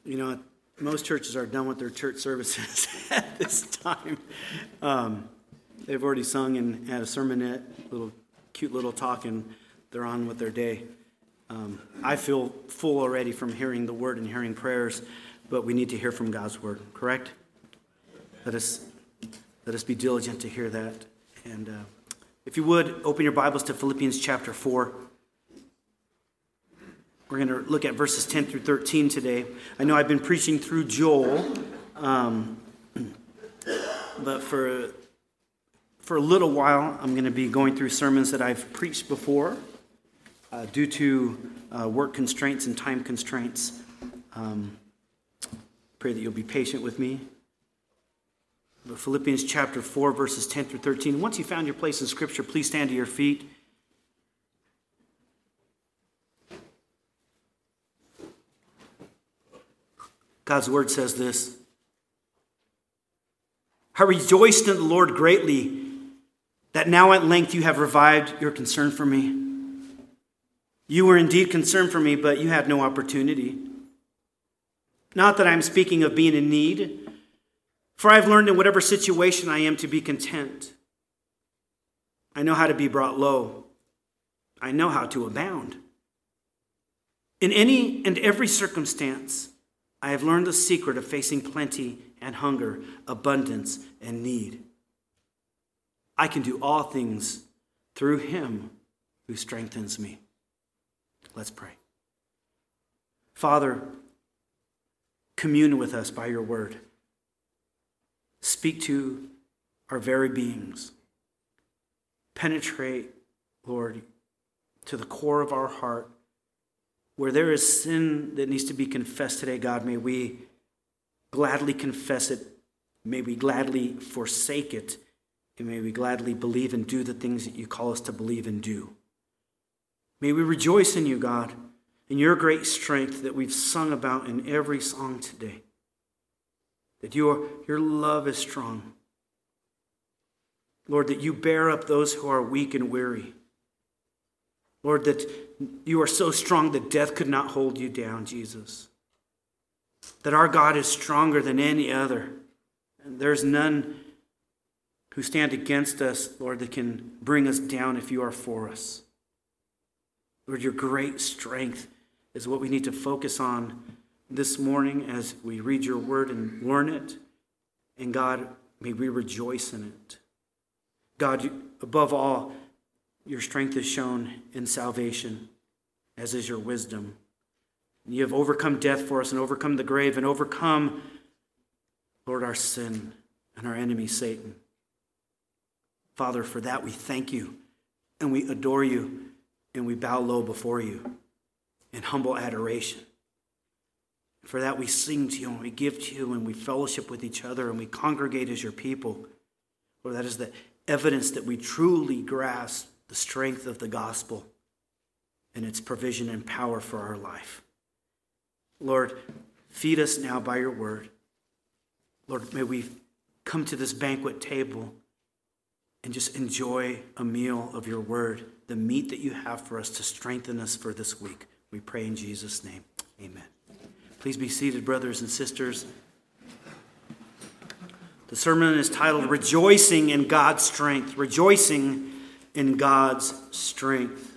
You know, most churches are done with their church services at this time. They've already sung and had a sermonette, cute little talk, and they're on with their day. I feel full already from hearing the word and hearing prayers, but we need to hear from God's word, correct? Let us be diligent to hear that. And if you would, open your Bibles to Philippians chapter 4. We're going to look at verses 10 through 13 today. I know I've been preaching through Joel, but for a little while, I'm going to be going through sermons that I've preached before due to work constraints and time constraints. Pray that you'll be patient with me. But Philippians chapter 4, verses 10 through 13. Once you found your place in Scripture, please stand to your feet. God's word says this: I rejoiced in the Lord greatly that now at length you have revived your concern for me. You were indeed concerned for me, but you had no opportunity. Not that I'm speaking of being in need, for I've learned in whatever situation I am to be content. I know how to be brought low. I know how to abound. In any and every circumstance, I have learned the secret of facing plenty and hunger, abundance and need. I can do all things through him who strengthens me. Let's pray. Father, commune with us by your word. Speak to our very beings. Penetrate, Lord, to the core of our heart. Where there is sin that needs to be confessed today, God, may we gladly confess it. May we gladly forsake it. And may we gladly believe and do the things that you call us to believe and do. May we rejoice in you, God, in your great strength that we've sung about in every song today. That your love is strong. Lord, that you bear up those who are weak and weary. Lord, that you are so strong that death could not hold you down, Jesus. That our God is stronger than any other. And there's none who stand against us, Lord, that can bring us down if you are for us. Lord, your great strength is what we need to focus on this morning as we read your word and learn it. And God, may we rejoice in it. God, above all, your strength is shown in salvation, as is your wisdom. You have overcome death for us and overcome the grave and overcome, Lord, our sin and our enemy, Satan. Father, for that we thank you and we adore you and we bow low before you in humble adoration. For that we sing to you and we give to you and we fellowship with each other and we congregate as your people. Lord, that is the evidence that we truly grasp the strength of the gospel and its provision and power for our life. Lord, feed us now by your word. Lord, may we come to this banquet table and just enjoy a meal of your word, the meat that you have for us to strengthen us for this week. We pray in Jesus' name. Amen. Please be seated, brothers and sisters. The sermon is titled Rejoicing in God's Strength. Rejoicing in God's strength.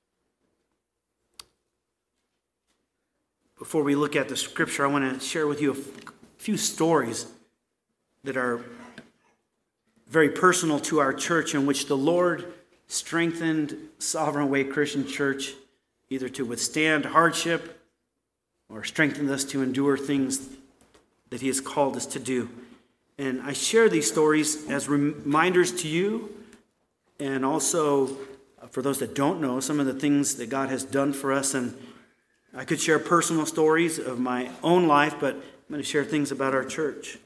Before we look at the scripture, I want to share with you a few stories that are very personal to our church, in which the Lord strengthened Sovereign Way Christian Church either to withstand hardship or strengthened us to endure things that he has called us to do. And I share these stories as reminders to you, and also for those that don't know, some of the things that God has done for us. And I could share personal stories of my own life, but I'm going to share things about our church.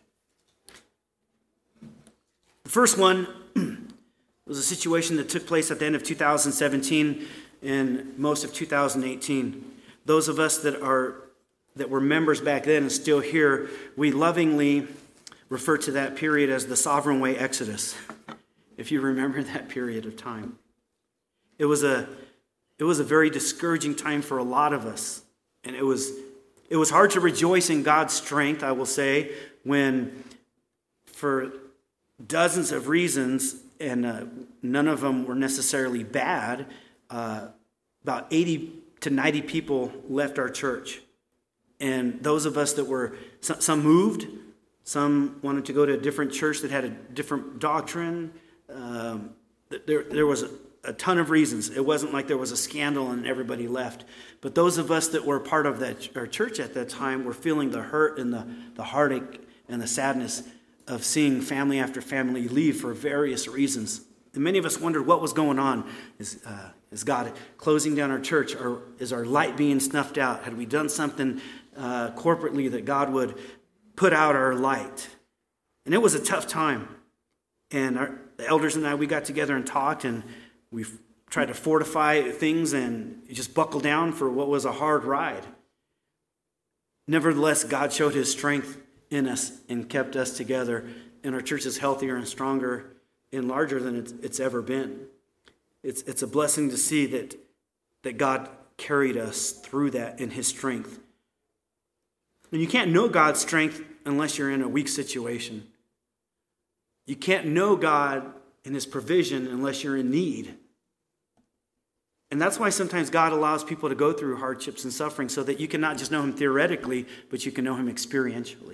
The first one was a situation that took place at the end of 2017 and most of 2018. Those of us that were members back then and still here, we lovingly refer to that period as the Sovereign Way Exodus, if you remember that period of time. It was a very discouraging time for a lot of us, and it was It was hard to rejoice in God's strength, I will say, when for dozens of reasons, and none of them were necessarily bad, about 80 to 90 people left our church. And those of us that were, some moved, some wanted to go to a different church that had a different doctrine. There was a ton of reasons. It wasn't like there was a scandal and everybody left. But those of us that were part of our church at that time were feeling the hurt and the heartache and the sadness of seeing family after family leave for various reasons. And many of us wondered what was going on. Is God closing down our church? Or is our light being snuffed out? Had we done something corporately that God would put out our light? And it was a tough time. And the elders and I, we got together and talked, and we tried to fortify things and just buckle down for what was a hard ride. Nevertheless, God showed his strength in us and kept us together, and our church is healthier and stronger and larger than it's ever been. It's a blessing to see that God carried us through that in his strength. And you can't know God's strength unless you're in a weak situation. You can't know God and his provision unless you're in need. And that's why sometimes God allows people to go through hardships and suffering, so that you can not just know him theoretically, but you can know him experientially.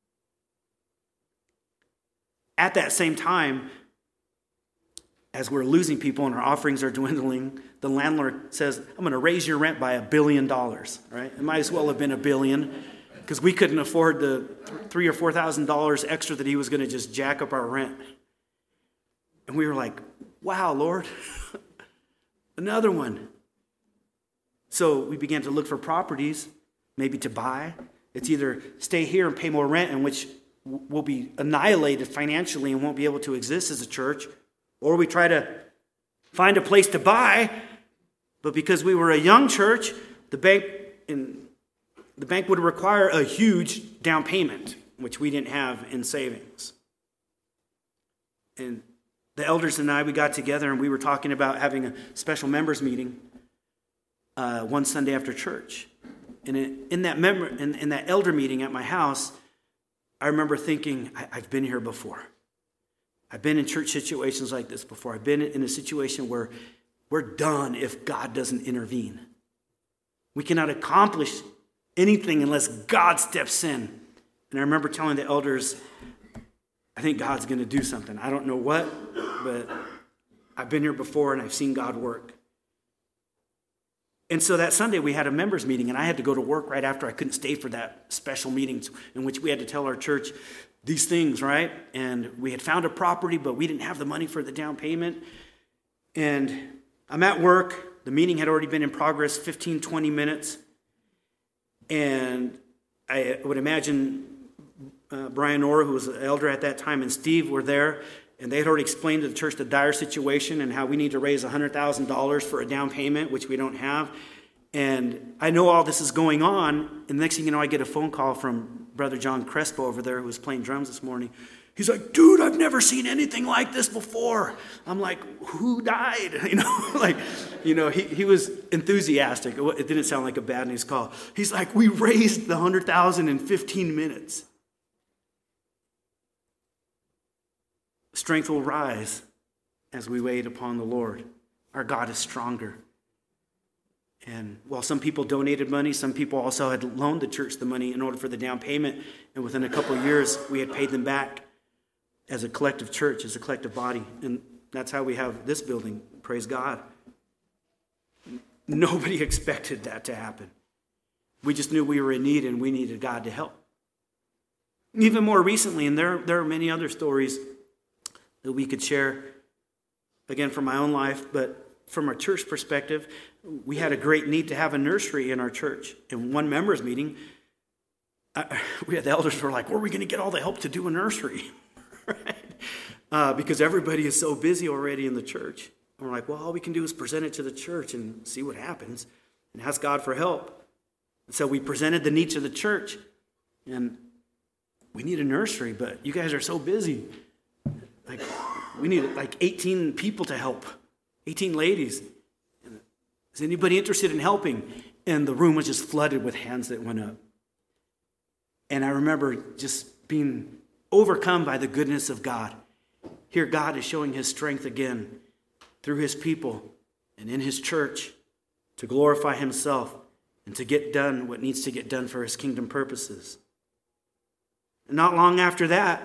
At that same time, as we're losing people and our offerings are dwindling, the landlord says, I'm going to raise your rent by $1 billion, right? It might as well have been $1 billion, because we couldn't afford the $3,000 or $4,000 extra that he was going to just jack up our rent. And we were like, wow, Lord, another one. So we began to look for properties, maybe to buy. It's either stay here and pay more rent, in which we'll be annihilated financially and won't be able to exist as a church, or we try to find a place to buy, but because we were a young church, the bank would require a huge down payment, which we didn't have in savings. And the elders and I, we got together and we were talking about having a special members meeting one Sunday after church. And in that elder meeting at my house, I remember thinking, I've been here before. I've been in church situations like this before. I've been in a situation where we're done if God doesn't intervene. We cannot accomplish anything unless God steps in. And I remember telling the elders, I think God's going to do something. I don't know what, but I've been here before and I've seen God work. And so that Sunday we had a members meeting, and I had to go to work right after. I couldn't stay for that special meeting in which we had to tell our church these things, right? And we had found a property, but we didn't have the money for the down payment. And I'm at work. The meeting had already been in progress 15, 20 minutes. And I would imagine Brian Orr, who was the elder at that time, and Steve were there. And they had already explained to the church the dire situation and how we need to raise $100,000 for a down payment, which we don't have. And I know all this is going on. And the next thing you know, I get a phone call from Brother John Crespo over there, who was playing drums this morning. He's like, dude, I've never seen anything like this before. I'm like, who died? He was enthusiastic. It didn't sound like a bad news call. He's like, we raised the $100,000 in 15 minutes. Strength will rise as we wait upon the Lord. Our God is stronger. And while some people donated money, some people also had loaned the church the money in order for the down payment. And within a couple of years, we had paid them back as a collective church, as a collective body. And that's how we have this building. Praise God. Nobody expected that to happen. We just knew we were in need and we needed God to help. Even more recently, and there are many other stories that we could share, again, from my own life, but from our church perspective, we had a great need to have a nursery in our church. In one members meeting, we had the elders were like, where are we going to get all the help to do a nursery? Right? Because everybody is so busy already in the church. And we're like, well, all we can do is present it to the church and see what happens and ask God for help. And so we presented the needs of the church, and we need a nursery, but you guys are so busy. Like, we need 18 people to help, 18 ladies. Is anybody interested in helping? And the room was just flooded with hands that went up. And I remember just being overcome by the goodness of God. Here God is showing his strength again through his people and in his church to glorify himself and to get done what needs to get done for his kingdom purposes. And not long after that,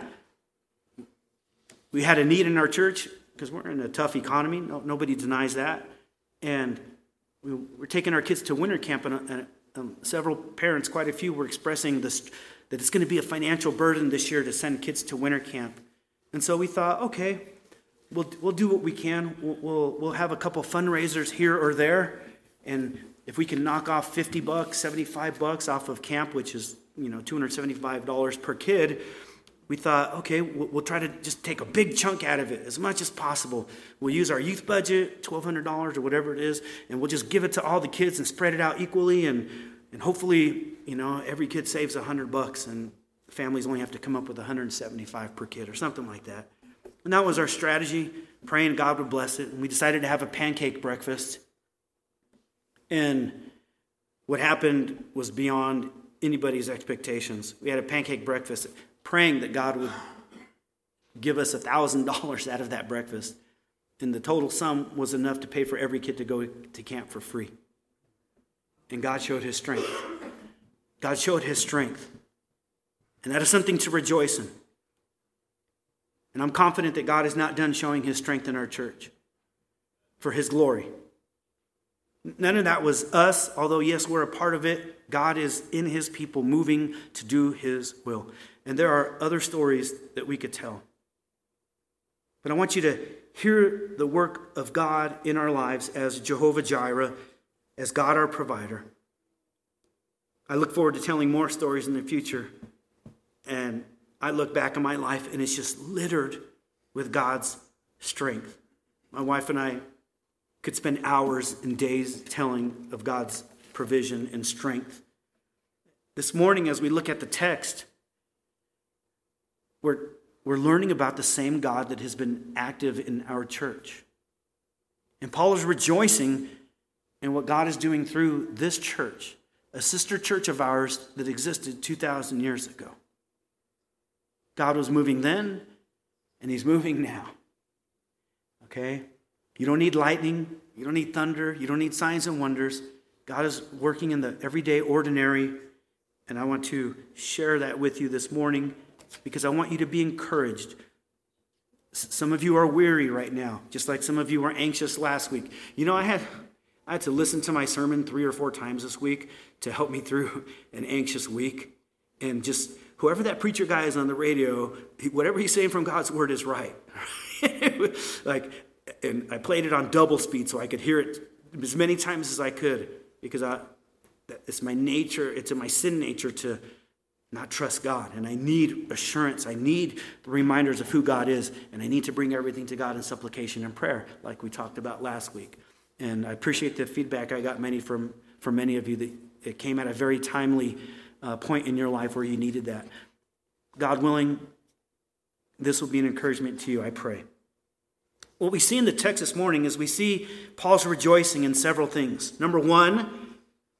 we had a need in our church because we're in a tough economy. Nobody denies that. And we were taking our kids to winter camp, and several parents, quite a few, were expressing this, that it's going to be a financial burden this year to send kids to winter camp. And so we thought, okay, we'll do what we can. We'll have a couple fundraisers here or there, and if we can knock off $50, $75 off of camp, which is $275 per kid, we thought, okay, we'll try to just take a big chunk out of it as much as possible. We'll use our youth budget, $1,200 or whatever it is, and we'll just give it to all the kids and spread it out equally, and hopefully, every kid saves $100, and families only have to come up with $175 per kid or something like that. And that was our strategy, praying God would bless it. And we decided to have a pancake breakfast. And what happened was beyond anybody's expectations. We had a pancake breakfast, praying that God would give us $1,000 out of that breakfast. And the total sum was enough to pay for every kid to go to camp for free. And God showed his strength. God showed his strength. And that is something to rejoice in. And I'm confident that God is not done showing his strength in our church for his glory. None of that was us, although yes, we're a part of it. God is in his people moving to do his will. And there are other stories that we could tell. But I want you to hear the work of God in our lives as Jehovah Jireh, as God our provider. I look forward to telling more stories in the future. And I look back on my life and it's just littered with God's strength. My wife and I could spend hours and days telling of God's provision and strength. This morning, as we look at the text, we're learning about the same God that has been active in our church. And Paul is rejoicing in what God is doing through this church, a sister church of ours that existed 2,000 years ago. God was moving then, and he's moving now. Okay? You don't need lightning. You don't need thunder. You don't need signs and wonders. God is working in the everyday, ordinary, and I want to share that with you this morning because I want you to be encouraged. Some of you are weary right now, just like some of you were anxious last week. I had to listen to my sermon 3 or 4 times this week to help me through an anxious week. And just whoever that preacher guy is on the radio, whatever he's saying from God's word is right. And I played it on double speed so I could hear it as many times as I could because it's my nature, it's in my sin nature to not trust God. And I need assurance. I need the reminders of who God is. And I need to bring everything to God in supplication and prayer like we talked about last week. And I appreciate the feedback I got from many of you that it came at a very timely point in your life where you needed that. God willing, this will be an encouragement to you, I pray. What we see in the text this morning is we see Paul's rejoicing in several things. Number one,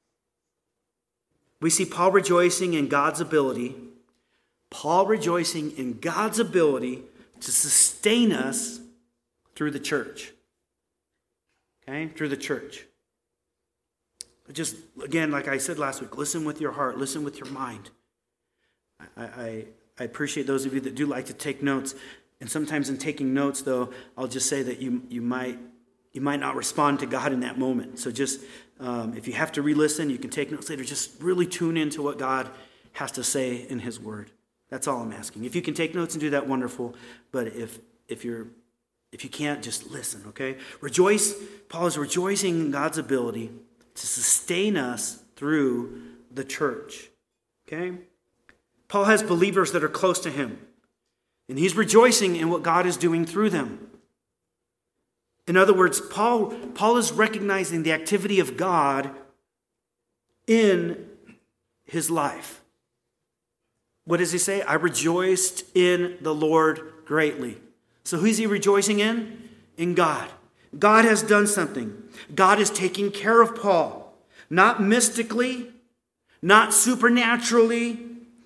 we see Paul rejoicing in God's ability. Paul rejoicing in God's ability to sustain us through the church. Okay? Through the church. Just, again, like I said last week, listen with your heart, listen with your mind. I appreciate those of you that do like to take notes. And sometimes in taking notes, though, I'll just say that you might not respond to God in that moment. So just, if you have to re-listen, you can take notes later. Just really tune into what God has to say in his word. That's all I'm asking. If you can take notes and do that, wonderful. But if you can't, just listen, okay? Rejoice. Paul is rejoicing in God's ability to sustain us through the church, okay? Paul has believers that are close to him, and he's rejoicing in what God is doing through them. In other words, Paul is recognizing the activity of God in his life. What does he say? I rejoiced in the Lord greatly. So who's he rejoicing in? In God. God has done something. God is taking care of Paul. Not mystically, not supernaturally,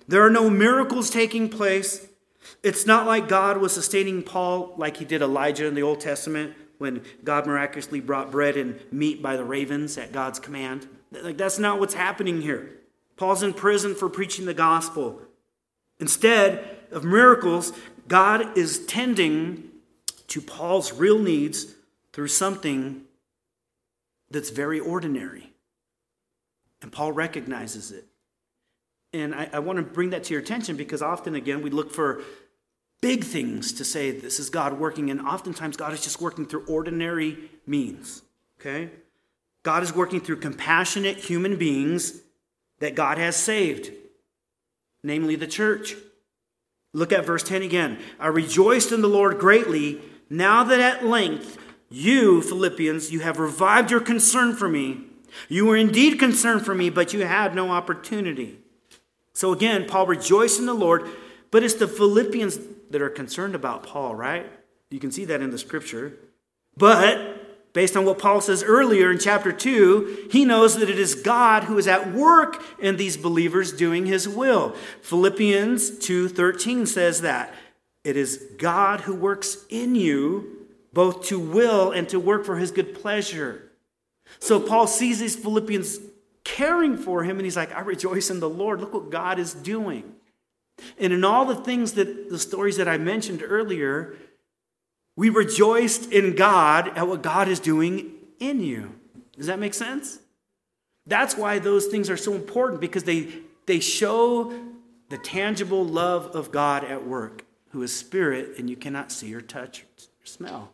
There are no miracles taking place. It's not like God was sustaining Paul like he did Elijah in the Old Testament when God miraculously brought bread and meat by the ravens at God's command. Like, that's not what's happening here. Paul's in prison for preaching the gospel. Instead of miracles, God is tending to Paul's real needs through something that's very ordinary. And Paul recognizes it. And I want to bring that to your attention because often, again, we look for big things to say this is God working. And oftentimes God is just working through ordinary means. Okay? God is working through compassionate human beings that God has saved, namely the church. Look at verse 10 again. I rejoiced in the Lord greatly, now that at length you, Philippians, you have revived your concern for me. You were indeed concerned for me, but you had no opportunity. So again, Paul rejoiced in the Lord, but it's the Philippians that are concerned about Paul, right? You can see that in the scripture. But based on what Paul says earlier in chapter 2, he knows that it is God who is at work in these believers doing his will. Philippians 2:13 says that. It is God who works in you both to will and to work for his good pleasure. So Paul sees these Philippians caring for him, and he's like, I rejoice in the Lord. Look what God is doing. And in all the things the stories that I mentioned earlier, we rejoiced in God at what God is doing in you. Does that make sense? That's why those things are so important, because they show the tangible love of God at work, who is spirit, and you cannot see or touch or smell.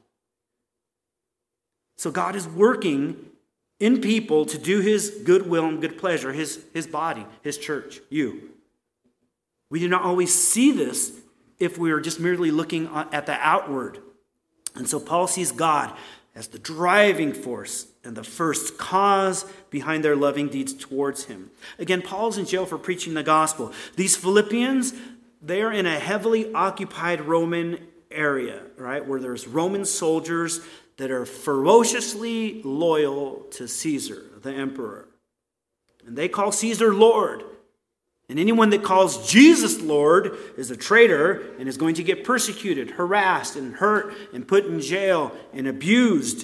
So God is working in people to do his good will and good pleasure, his body, his church, you. We do not always see this if we are just merely looking at the outward. And so Paul sees God as the driving force and the first cause behind their loving deeds towards him. Again, Paul's in jail for preaching the gospel. These Philippians, they are in a heavily occupied Roman area, right, where there's Roman soldiers that are ferociously loyal to Caesar, the emperor. And they call Caesar Lord. And anyone that calls Jesus Lord is a traitor and is going to get persecuted, harassed, and hurt, and put in jail, and abused.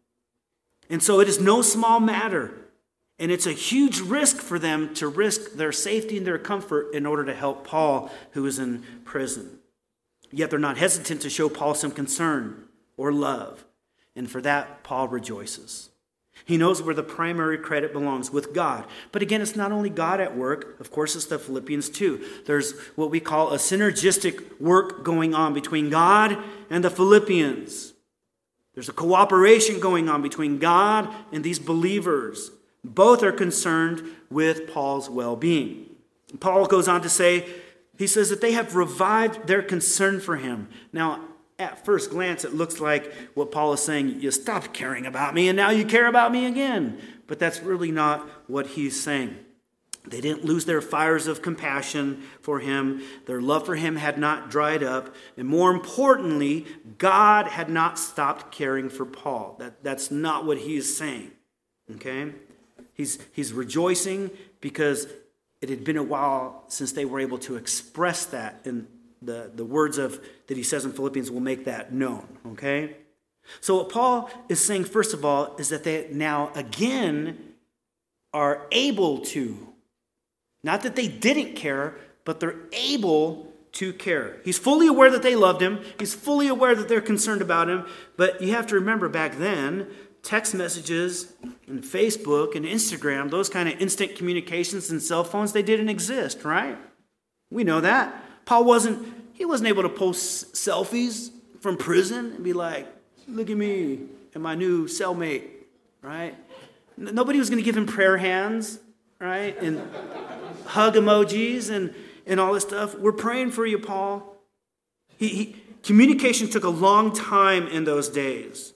And so it is no small matter. And it's a huge risk for them to risk their safety and their comfort in order to help Paul, who is in prison. Yet they're not hesitant to show Paul some concern or love. And for that, Paul rejoices. He knows where the primary credit belongs, with God. But again, it's not only God at work. Of course, it's the Philippians too. There's what we call a synergistic work going on between God and the Philippians. There's a cooperation going on between God and these believers. Both are concerned with Paul's well-being. Paul goes on to say, he says that they have revived their concern for him. Now, at first glance, it looks like what Paul is saying, you stopped caring about me and now you care about me again. But that's really not what he's saying. They didn't lose their fires of compassion for him. Their love for him had not dried up. And more importantly, God had not stopped caring for Paul. That's not what he is saying. Okay? He's rejoicing because it had been a while since they were able to express that, and the words that he says in Philippians will make that known, okay? So what Paul is saying, first of all, is that they now again are able to, not that they didn't care, but they're able to care. He's fully aware that they loved him. He's fully aware that they're concerned about him. But you have to remember, back then, text messages and Facebook and Instagram, those kind of instant communications and cell phones, they didn't exist, right? We know that. Paul wasn't able to post selfies from prison and be like, look at me and my new cellmate, right? Nobody was going to give him prayer hands, right? And hug emojis and all this stuff. We're praying for you, Paul. Communication took a long time in those days.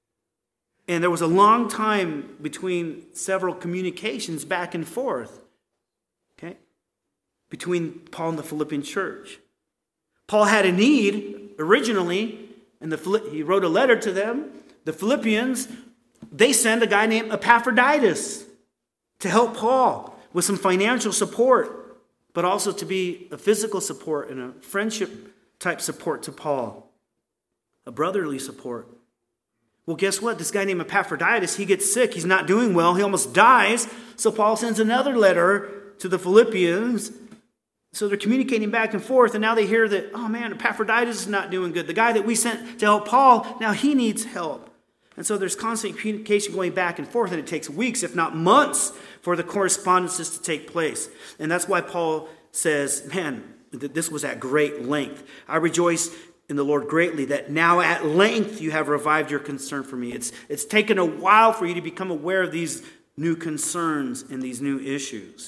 And there was a long time between several communications back and forth, okay, between Paul and the Philippian church. Paul had a need originally, and he wrote a letter to them. The Philippians, they sent a guy named Epaphroditus to help Paul with some financial support. but also to be a physical support and a friendship type support to Paul, a brotherly support. Well, guess what? This guy named Epaphroditus, he gets sick. He's not doing well. He almost dies. So Paul sends another letter to the Philippians. So they're communicating back and forth, and now they hear that, oh man, Epaphroditus is not doing good. The guy that we sent to help Paul, now he needs help. And so there's constant communication going back and forth, and it takes weeks, if not months, for the correspondences to take place. And that's why Paul says, man, this was at great length. I rejoice in the Lord greatly that now at length you have revived your concern for me. It's taken a while for you to become aware of these new concerns and these new issues.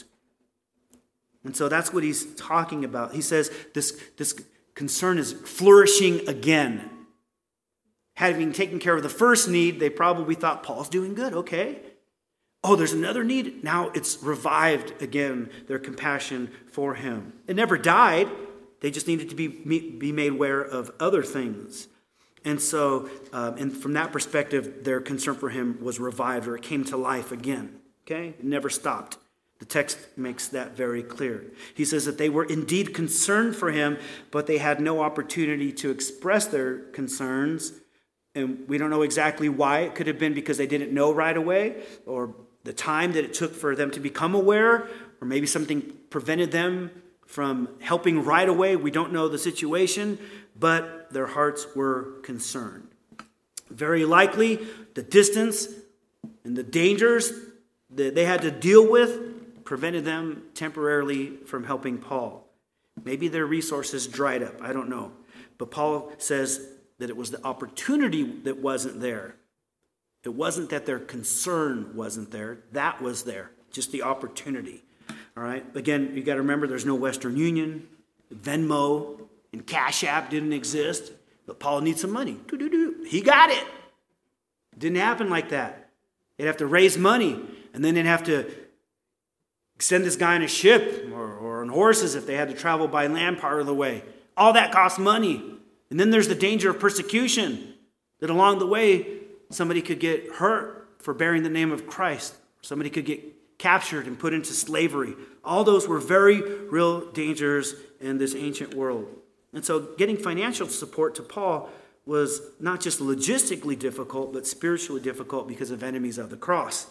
And so that's what he's talking about. He says this concern is flourishing again. Having taken care of the first need, they probably thought, Paul's doing good, okay. Oh, there's another need. Now it's revived again, their compassion for him. It never died. They just needed to be made aware of other things. And so, and from that perspective, their concern for him was revived, or it came to life again. Okay? It never stopped. The text makes that very clear. He says that they were indeed concerned for him, but they had no opportunity to express their concerns. And we don't know exactly why. It could have been because they didn't know right away, or the time that it took for them to become aware, or maybe something prevented them from helping right away. We don't know the situation, but their hearts were concerned. Very likely, the distance and the dangers that they had to deal with prevented them temporarily from helping Paul. Maybe their resources dried up. I don't know. But Paul says that it was the opportunity that wasn't there. It wasn't that their concern wasn't there. That was there. Just the opportunity. All right. Again, you got to remember there's no Western Union, Venmo, and Cash App didn't exist. But Paul needs some money. He got it. It didn't happen like that. They'd have to raise money, and then they'd have to send this guy in a ship or on horses if they had to travel by land part of the way. All that costs money. And then there's the danger of persecution, that along the way somebody could get hurt for bearing the name of Christ. Somebody could get captured and put into slavery. All those were very real dangers in this ancient world. And so getting financial support to Paul was not just logistically difficult, but spiritually difficult because of enemies of the cross.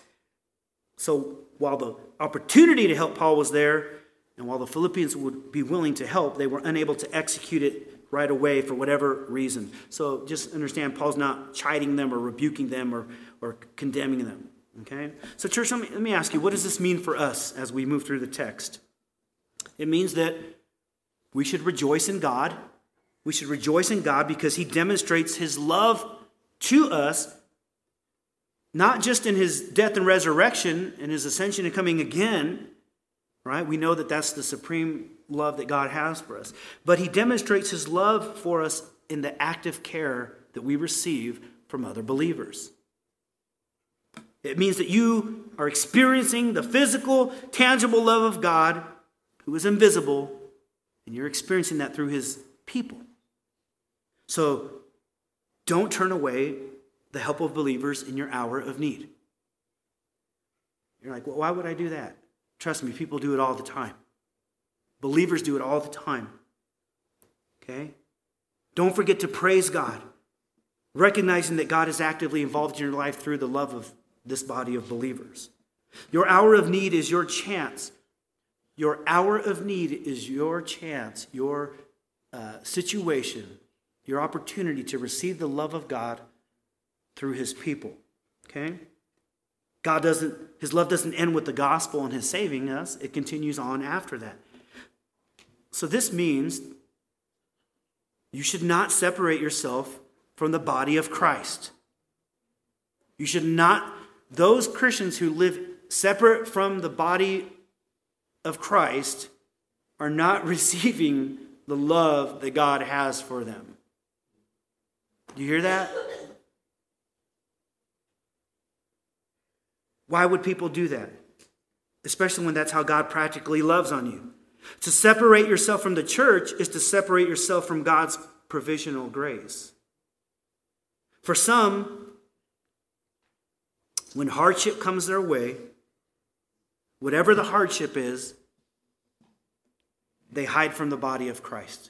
So while the opportunity to help Paul was there, and while the Philippians would be willing to help, they were unable to execute it right away for whatever reason. So just understand, Paul's not chiding them or rebuking them or condemning them. Okay? So church, let me ask you, what does this mean for us as we move through the text? It means that we should rejoice in God. We should rejoice in God because he demonstrates his love to us, not just in his death and resurrection and his ascension and coming again, right? We know that that's the supreme love that God has for us. But he demonstrates his love for us in the active care that we receive from other believers. It means that you are experiencing the physical, tangible love of God who is invisible, and you're experiencing that through his people. So don't turn away the help of believers in your hour of need. You're like, well, why would I do that? Trust me, people do it all the time. Believers do it all the time. Okay? Don't forget to praise God, recognizing that God is actively involved in your life through the love of this body of believers. Your hour of need is your chance. Your hour of need is your chance, your situation, your opportunity to receive the love of God through his people. Okay? His love doesn't end with the gospel and his saving us. It continues on after that. So this means you should not separate yourself from the body of Christ. You should not, those Christians who live separate from the body of Christ are not receiving the love that God has for them. Do you hear that? Why would people do that? Especially when that's how God practically loves on you. To separate yourself from the church is to separate yourself from God's provisional grace. For some, when hardship comes their way, whatever the hardship is, they hide from the body of Christ.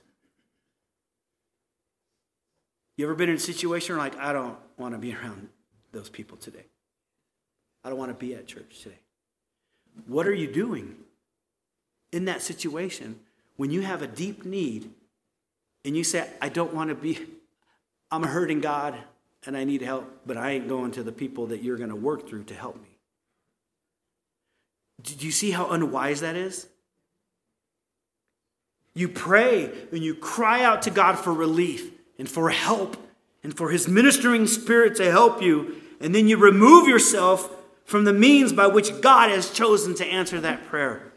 You ever been in a situation where like, I don't want to be around those people today. I don't want to be at church today. What are you doing in that situation when you have a deep need and you say, I don't want to be, I'm hurting God and I need help, but I ain't going to the people that you're going to work through to help me? Do you see how unwise that is? You pray and you cry out to God for relief and for help and for his ministering spirit to help you, and then you remove yourself from the means by which God has chosen to answer that prayer.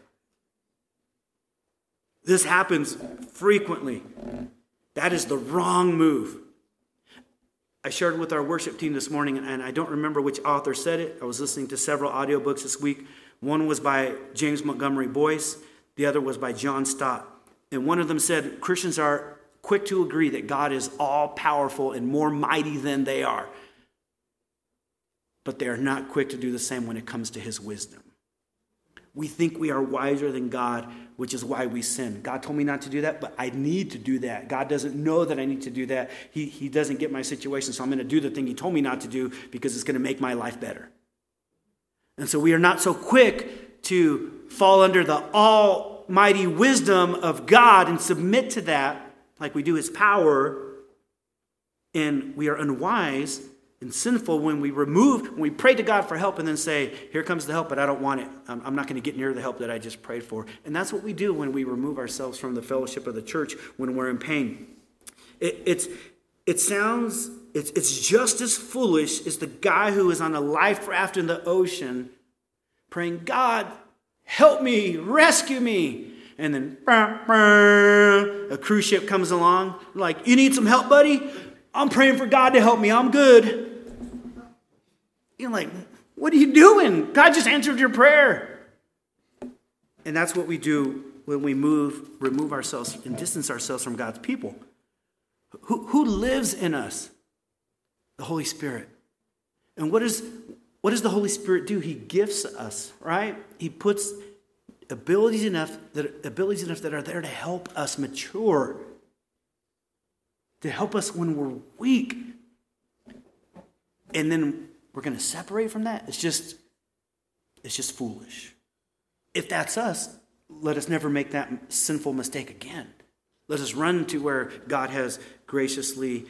This happens frequently. That is the wrong move. I shared with our worship team this morning, and I don't remember which author said it. I was listening to several audiobooks this week. One was by James Montgomery Boyce. The other was by John Stott. And one of them said, Christians are quick to agree that God is all-powerful and more mighty than they are. But they are not quick to do the same when it comes to his wisdom. We think we are wiser than God, which is why we sin. God told me not to do that, but I need to do that. God doesn't know that I need to do that. He doesn't get my situation, so I'm going to do the thing he told me not to do because it's going to make my life better. And so we are not so quick to fall under the almighty wisdom of God and submit to that like we do his power. And we are unwise and sinful when we pray to God for help and then say, here comes the help, but I don't want it. I'm not going to get near the help that I just prayed for. And that's what we do when we remove ourselves from the fellowship of the church when we're in pain. It's just as foolish as the guy who is on a life raft in the ocean praying, God, help me, rescue me. And then a cruise ship comes along, like, you need some help, buddy? I'm praying for God to help me. I'm good. You're like, what are you doing? God just answered your prayer. And that's what we do when we remove ourselves and distance ourselves from God's people. Who lives in us? The Holy Spirit. And what does the Holy Spirit do? He gifts us, right? He puts abilities enough that are there to help us mature, to help us when we're weak. And then we're going to separate from that. It's just foolish. If that's us, let us never make that sinful mistake again. Let us run to where God has graciously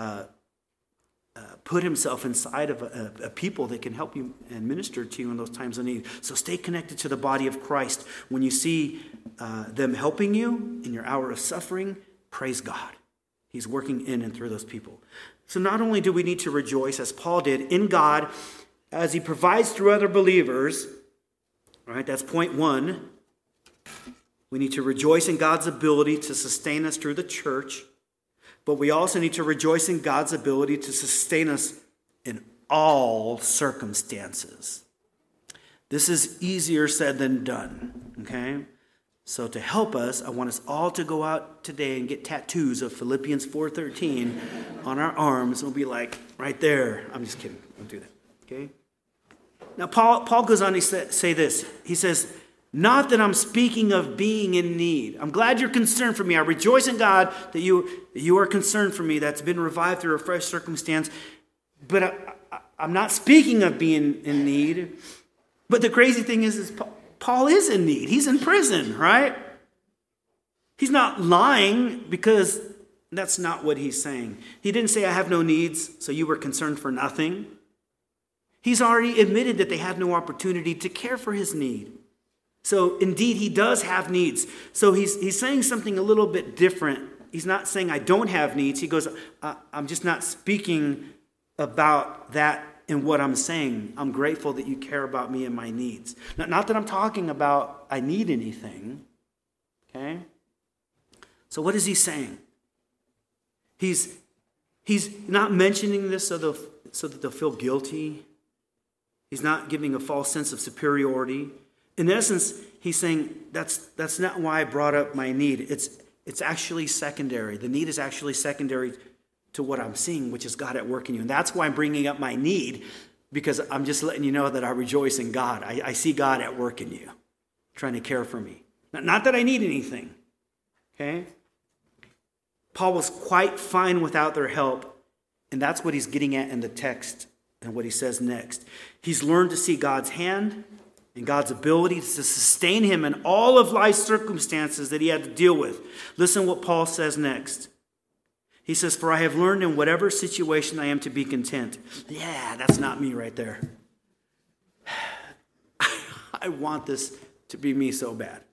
put himself inside of a people that can help you and minister to you in those times of need. So stay connected to the body of Christ. When you see them helping you in your hour of suffering, praise God. He's working in and through those people. So not only do we need to rejoice, as Paul did, in God as he provides through other believers, all right, that's point one. We need to rejoice in God's ability to sustain us through the church, but we also need to rejoice in God's ability to sustain us in all circumstances. This is easier said than done, okay? So to help us, I want us all to go out today and get tattoos of Philippians 4:13 on our arms. We'll be like, right there. I'm just kidding. Don't do that, okay? Now, Paul goes on to say this. He says, not that I'm speaking of being in need. I'm glad you're concerned for me. I rejoice in God that you are concerned for me. That's been revived through a fresh circumstance. But I'm not speaking of being in need. But the crazy thing is Paul is in need. He's in prison, right? He's not lying because that's not what he's saying. He didn't say, I have no needs, so you were concerned for nothing. He's already admitted that they had no opportunity to care for his need. So indeed, he does have needs. So he's saying something a little bit different. He's not saying I don't have needs. He goes, I'm just not speaking about that in what I'm saying. I'm grateful that you care about me and my needs. Not that I'm talking about I need anything. Okay? So what is he saying? He's not mentioning this so that they'll feel guilty. He's not giving a false sense of superiority. In essence, he's saying that's not why I brought up my need. It's actually secondary. The need is actually secondary to what I'm seeing, which is God at work in you. And that's why I'm bringing up my need, because I'm just letting you know that I rejoice in God. I see God at work in you, trying to care for me. Not that I need anything. Okay? Paul was quite fine without their help, and that's what he's getting at in the text and what he says next. He's learned to see God's hand and God's ability to sustain him in all of life's circumstances that he had to deal with. Listen what Paul says next. He says, "For I have learned in whatever situation I am to be content." Yeah, that's not me right there. I want this to be me so bad.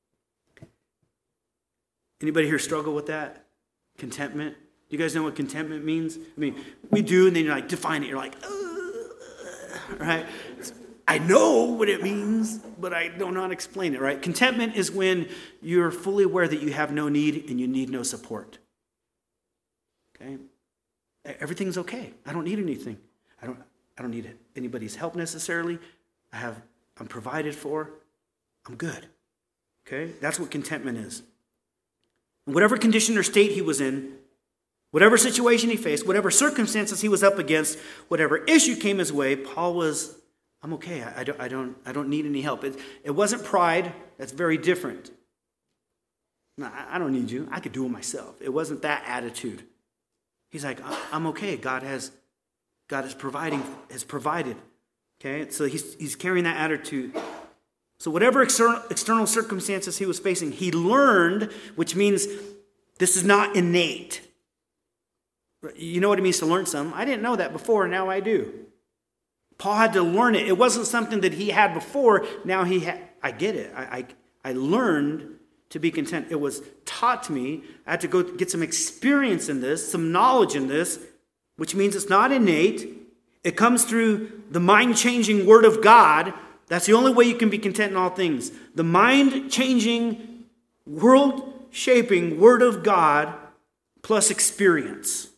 Anybody here struggle with that? Contentment? Do you guys know what contentment means? I mean, we do, and then you're like, define it. You're like, right? I know what it means, but I don't know how to explain it, right? Contentment is when you're fully aware that you have no need and you need no support. Okay? Everything's okay. I don't need anything. I don't need anybody's help necessarily. I'm provided for. I'm good. Okay? That's what contentment is. Whatever condition or state he was in, whatever situation he faced, whatever circumstances he was up against, whatever issue came his way, Paul was, I'm okay. I don't need any help. It wasn't pride. That's very different. No, I don't need you. I could do it myself. It wasn't that attitude. He's like, I'm okay. God has provided. Okay, so he's carrying that attitude. So whatever external circumstances he was facing, he learned, which means this is not innate. You know what it means to learn something? I didn't know that before, now I do. Paul had to learn it. It wasn't something that he had before, now I get it. I learned to be content. It was taught to me. I had to go get some experience in this, some knowledge in this, which means it's not innate. It comes through the mind-changing Word of God. That's the only way you can be content in all things. The mind-changing, world-shaping Word of God plus experience.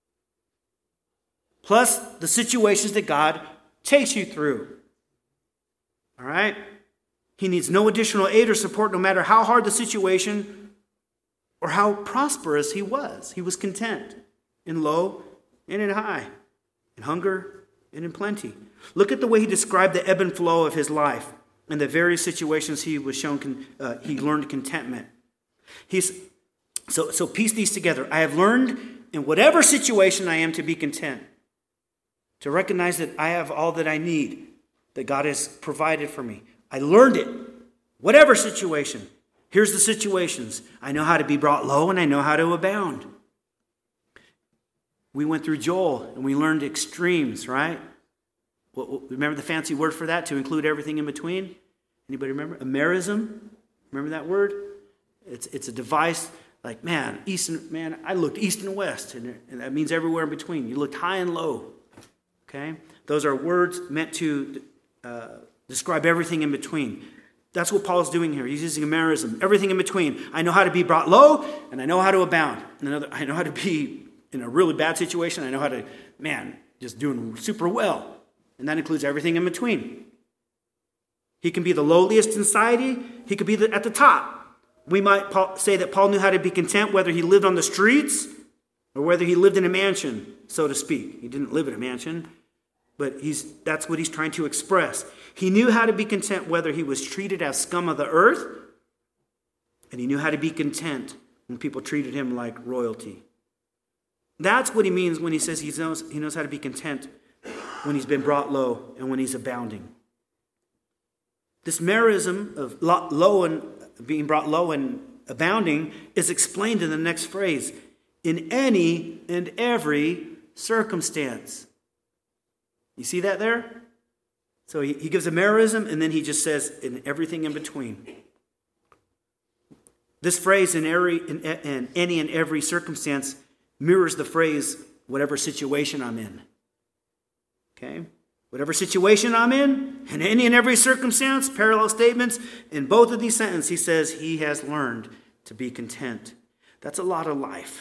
Plus the situations that God takes you through. All right? He needs no additional aid or support no matter how hard the situation or how prosperous he was. He was content in low and in high, in hunger and in plenty. Look at the way he described the ebb and flow of his life and the various situations he was shown. He learned contentment. So piece these together. I have learned in whatever situation I am to be content, to recognize that I have all that I need, that God has provided for me. I learned it. Whatever situation. Here's the situations. I know how to be brought low and I know how to abound. We went through Joel and we learned extremes, right? Remember the fancy word for that, to include everything in between? Anybody remember? Amerism? Remember that word? It's a device like, I looked east and west, and that means everywhere in between. You looked high and low. Okay? Those are words meant to describe everything in between. That's what Paul's doing here. He's using amerism, everything in between. I know how to be brought low, and I know how to abound. I know how to be in a really bad situation. I know how to, just doing super well. And that includes everything in between. He can be the lowliest in society. He could be at the top. We might say that Paul knew how to be content whether he lived on the streets or whether he lived in a mansion, so to speak. He didn't live in a mansion, but that's what he's trying to express. He knew how to be content whether he was treated as scum of the earth, and he knew how to be content when people treated him like royalty. That's what he means when he says he knows how to be content when he's been brought low and when he's abounding. This merism of low and being brought low and abounding is explained in the next phrase, in any and every circumstance. You see that there? So he gives a merism and then he just says in everything in between. This phrase in any and every circumstance mirrors the phrase whatever situation I'm in. Okay? Whatever situation I'm in any and every circumstance, parallel statements. In both of these sentences, he says he has learned to be content. That's a lot of life.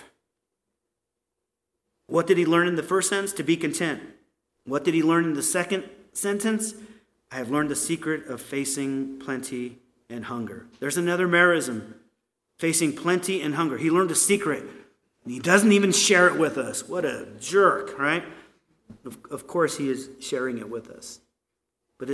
What did he learn in the first sentence? To be content. What did he learn in the second sentence? I have learned the secret of facing plenty and hunger. There's another merism. Facing plenty and hunger. He learned the secret. And he doesn't even share it with us. What a jerk, right? Of course he is sharing it with us. But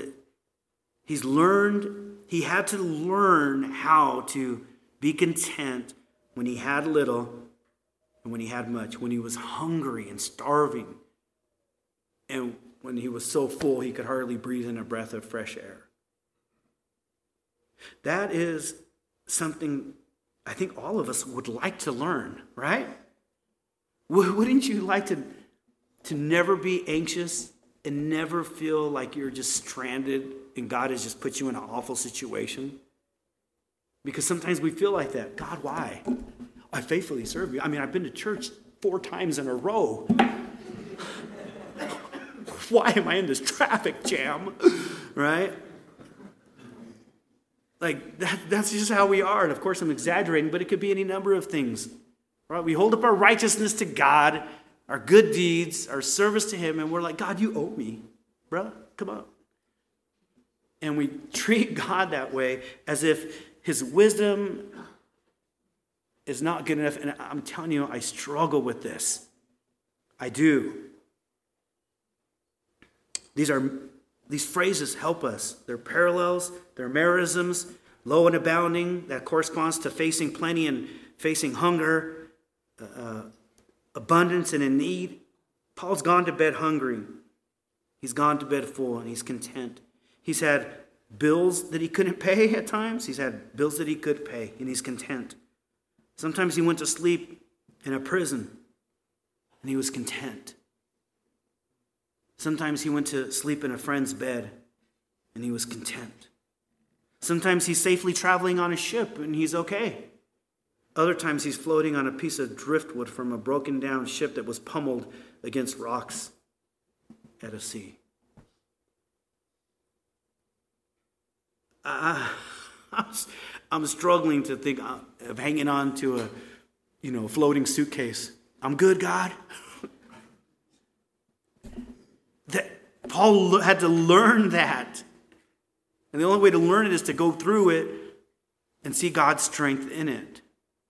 he had to learn how to be content when he had little and when he had much, when he was hungry and starving, and when he was so full he could hardly breathe in a breath of fresh air. That is something I think all of us would like to learn, right? Wouldn't you like to never be anxious and never feel like you're just stranded and God has just put you in an awful situation? Because sometimes we feel like that. God, why? I faithfully serve you. I mean, I've been to church 4 times in a row. Why am I in this traffic jam? Right? Like, that's just how we are. And of course, I'm exaggerating, but it could be any number of things. Right? We hold up our righteousness to God, our good deeds, our service to him, and we're like, God, you owe me. Bro, come on. And we treat God that way as if his wisdom is not good enough. And I'm telling you, I struggle with this. I do. These phrases help us. They're parallels, they're merisms, low and abounding. That corresponds to facing plenty and facing hunger, abundance and in need. Paul's gone to bed hungry. He's gone to bed full and he's content. He's had bills that he couldn't pay at times. He's had bills that he could pay and he's content. Sometimes he went to sleep in a prison and he was content. Sometimes he went to sleep in a friend's bed and he was content. Sometimes he's safely traveling on a ship and he's okay. Other times he's floating on a piece of driftwood from a broken down ship that was pummeled against rocks at a sea. I'm struggling to think of hanging on to a floating suitcase. I'm good, God. That Paul had to learn that. And the only way to learn it is to go through it and see God's strength in it.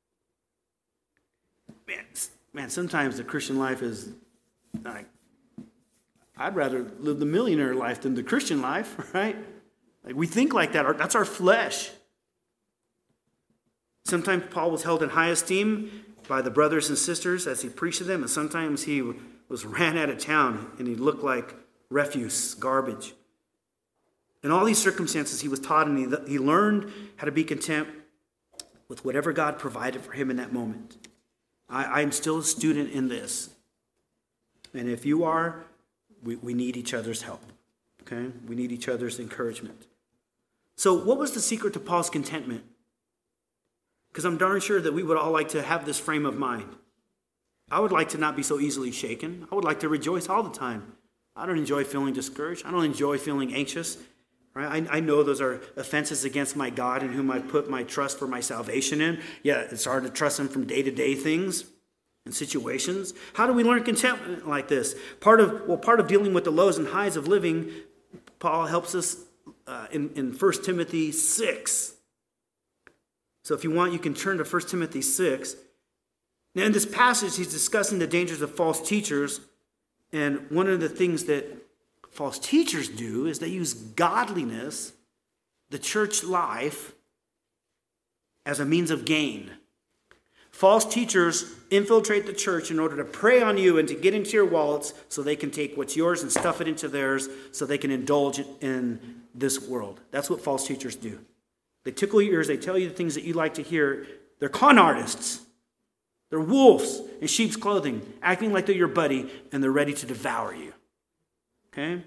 Man, sometimes the Christian life is like, I'd rather live the millionaire life than the Christian life, right? Like we think like that. That's our flesh. Sometimes Paul was held in high esteem by the brothers and sisters as he preached to them, and sometimes he was ran out of town and he looked like refuse, garbage. In all these circumstances, he was taught and he learned how to be content with whatever God provided for him in that moment. I'm still a student in this. And if you are, we need each other's help. Okay? We need each other's encouragement. So what was the secret to Paul's contentment? Because I'm darn sure that we would all like to have this frame of mind. I would like to not be so easily shaken. I would like to rejoice all the time. I don't enjoy feeling discouraged. I don't enjoy feeling anxious. Right? I know those are offenses against my God in whom I put my trust for my salvation in. Yeah, it's hard to trust him from day-to-day things and situations. How do we learn contentment like this? Part of dealing with the lows and highs of living, Paul helps us in 1 Timothy 6. So if you want, you can turn to 1 Timothy 6. Now in this passage, he's discussing the dangers of false teachers. And one of the things that false teachers do is they use godliness, the church life, as a means of gain. False teachers infiltrate the church in order to prey on you and to get into your wallets so they can take what's yours and stuff it into theirs so they can indulge in this world. That's what false teachers do. They tickle your ears. They tell you the things that you like to hear. They're con artists. They're wolves in sheep's clothing, acting like they're your buddy, and they're ready to devour you. Okay?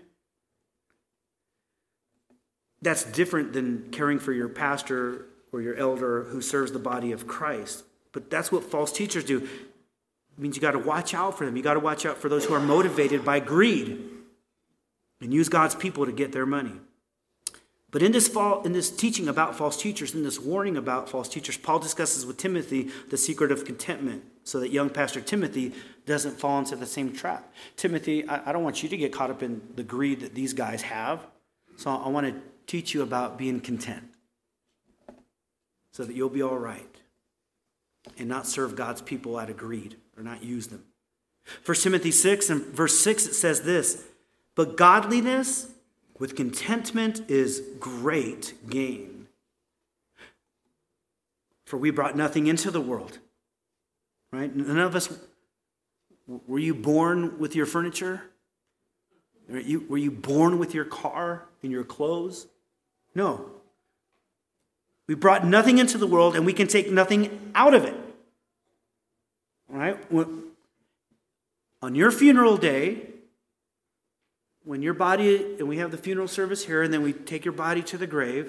That's different than caring for your pastor or your elder who serves the body of Christ. But that's what false teachers do. It means you got to watch out for them. You got to watch out for those who are motivated by greed and use God's people to get their money. But in this teaching about false teachers, in this warning about false teachers, Paul discusses with Timothy the secret of contentment so that young Pastor Timothy doesn't fall into the same trap. Timothy, I don't want you to get caught up in the greed that these guys have. So I want to teach you about being content so that you'll be all right and not serve God's people out of greed or not use them. 1 Timothy 6 and verse 6, it says this, but godliness with contentment is great gain. For we brought nothing into the world. Right? None of us, were you born with your furniture? Were you born with your car and your clothes? No. We brought nothing into the world, and we can take nothing out of it. All right? On your funeral day, when your body, and we have the funeral service here, and then we take your body to the grave,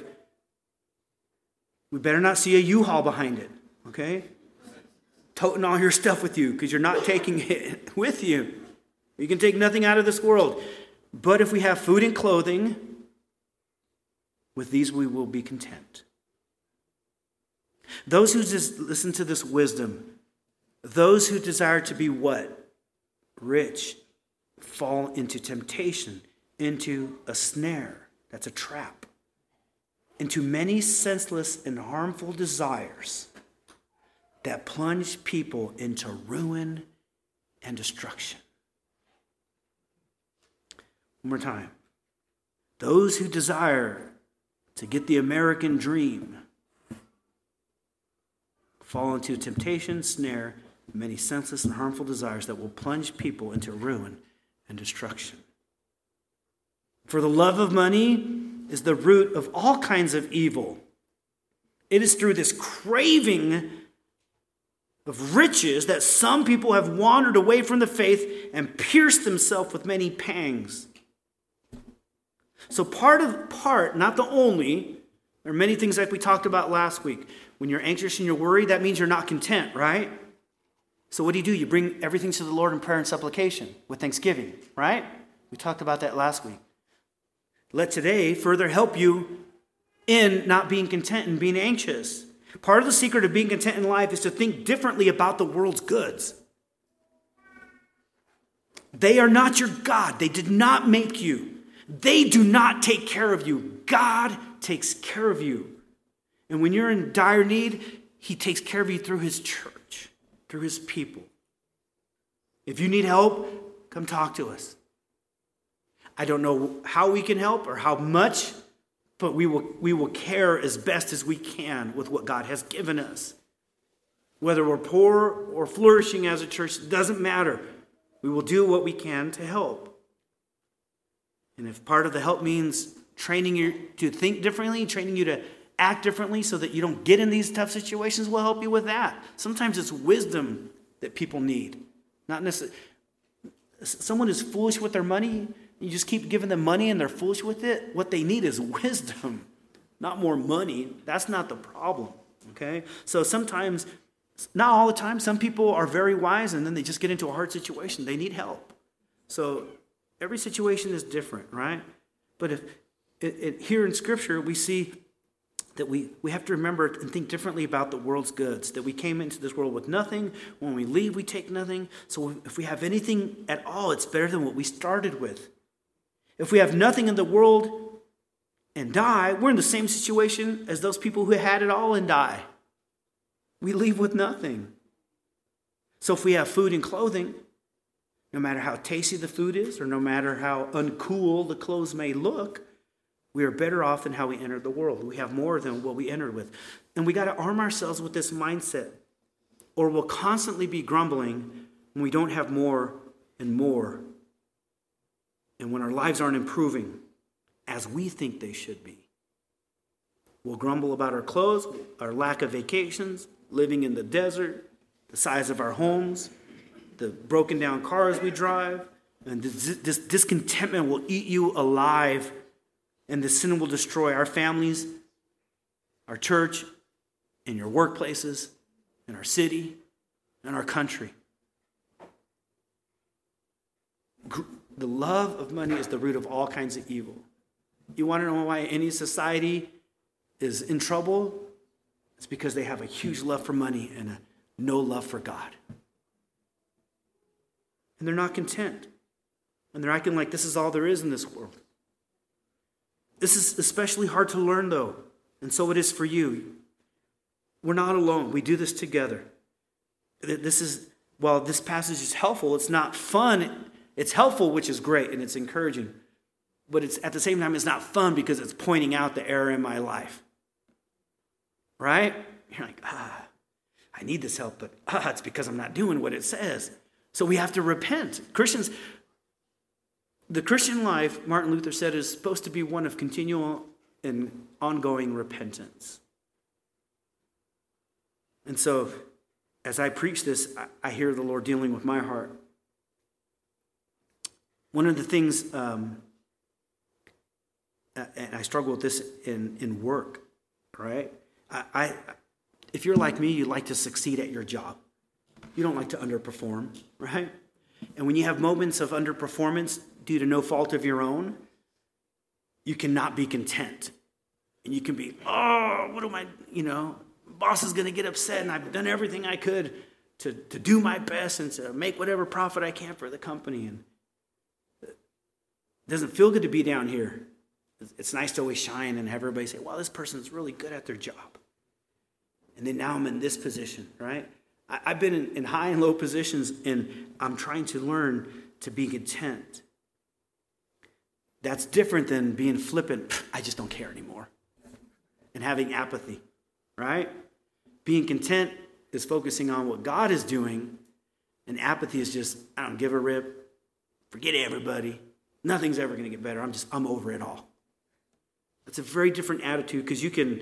we better not see a U-Haul behind it, okay? Toting all your stuff with you, because you're not taking it with you. You can take nothing out of this world. But if we have food and clothing, with these we will be content. Those who just listen to this wisdom, those who desire to be what? Rich, fall into temptation, into a snare. That's a trap. Into many senseless and harmful desires that plunge people into ruin and destruction. One more time. Those who desire to get the American dream fall into temptation, snare, many senseless and harmful desires that will plunge people into ruin and destruction. For the love of money is the root of all kinds of evil. It is through this craving of riches that some people have wandered away from the faith and pierced themselves with many pangs. So part, not the only, there are many things like we talked about last week. When you're anxious and you're worried, that means you're not content, right? So what do? You bring everything to the Lord in prayer and supplication with thanksgiving, right? We talked about that last week. Let today further help you in not being content and being anxious. Part of the secret of being content in life is to think differently about the world's goods. They are not your God. They did not make you. They do not take care of you. God takes care of you. And when you're in dire need, he takes care of you through his church, through his people. If you need help, come talk to us. I don't know how we can help or how much, but we will care as best as we can with what God has given us. Whether we're poor or flourishing as a church, it doesn't matter. We will do what we can to help. And if part of the help means training you to think differently, training you to act differently so that you don't get in these tough situations, we'll help you with that. Sometimes it's wisdom that people need. Not necessarily. Someone is foolish with their money, you just keep giving them money and they're foolish with it. What they need is wisdom, not more money. That's not the problem, okay? So sometimes, not all the time, some people are very wise and then they just get into a hard situation. They need help. So every situation is different, right? But here in Scripture, we see that we have to remember and think differently about the world's goods, that we came into this world with nothing. When we leave, we take nothing. So if we have anything at all, it's better than what we started with. If we have nothing in the world and die, we're in the same situation as those people who had it all and die. We leave with nothing. So if we have food and clothing, no matter how tasty the food is or no matter how uncool the clothes may look, we are better off than how we entered the world. We have more than what we entered with. And we got to arm ourselves with this mindset, or we'll constantly be grumbling when we don't have more and more, and when our lives aren't improving as we think they should be. We'll grumble about our clothes, our lack of vacations, living in the desert, the size of our homes, the broken down cars we drive, and this discontentment will eat you alive, and the sin will destroy our families, our church, and your workplaces, and our city, and our country. The love of money is the root of all kinds of evil. You want to know why any society is in trouble? It's because they have a huge love for money and a no love for God. And they're not content. And they're acting like this is all there is in this world. This is especially hard to learn, though. And so it is for you. We're not alone. We do this together. While this passage is helpful, it's not fun. It's helpful, which is great, and it's encouraging. But it's at the same time, it's not fun because it's pointing out the error in my life. Right? You're like, I need this help, but it's because I'm not doing what it says. So we have to repent. Christians, the Christian life, Martin Luther said, is supposed to be one of continual and ongoing repentance. And so, as I preach this, I hear the Lord dealing with my heart. One of the things, and I struggle with this in work, right? If you're like me, you like to succeed at your job. You don't like to underperform, right? And when you have moments of underperformance due to no fault of your own, you cannot be content. And you can be, what am I, boss is going to get upset, and I've done everything I could to do my best and to make whatever profit I can for the company. And it doesn't feel good to be down here. It's nice to always shine and have everybody say, wow, this person's really good at their job. And then now I'm in this position, right? I've been in high and low positions, and I'm trying to learn to be content. That's different than being flippant. I just don't care anymore. And having apathy, right? Being content is focusing on what God is doing, and apathy is just, I don't give a rip. Forget everybody. Nothing's ever going to get better. I'm over it all. It's a very different attitude, because you can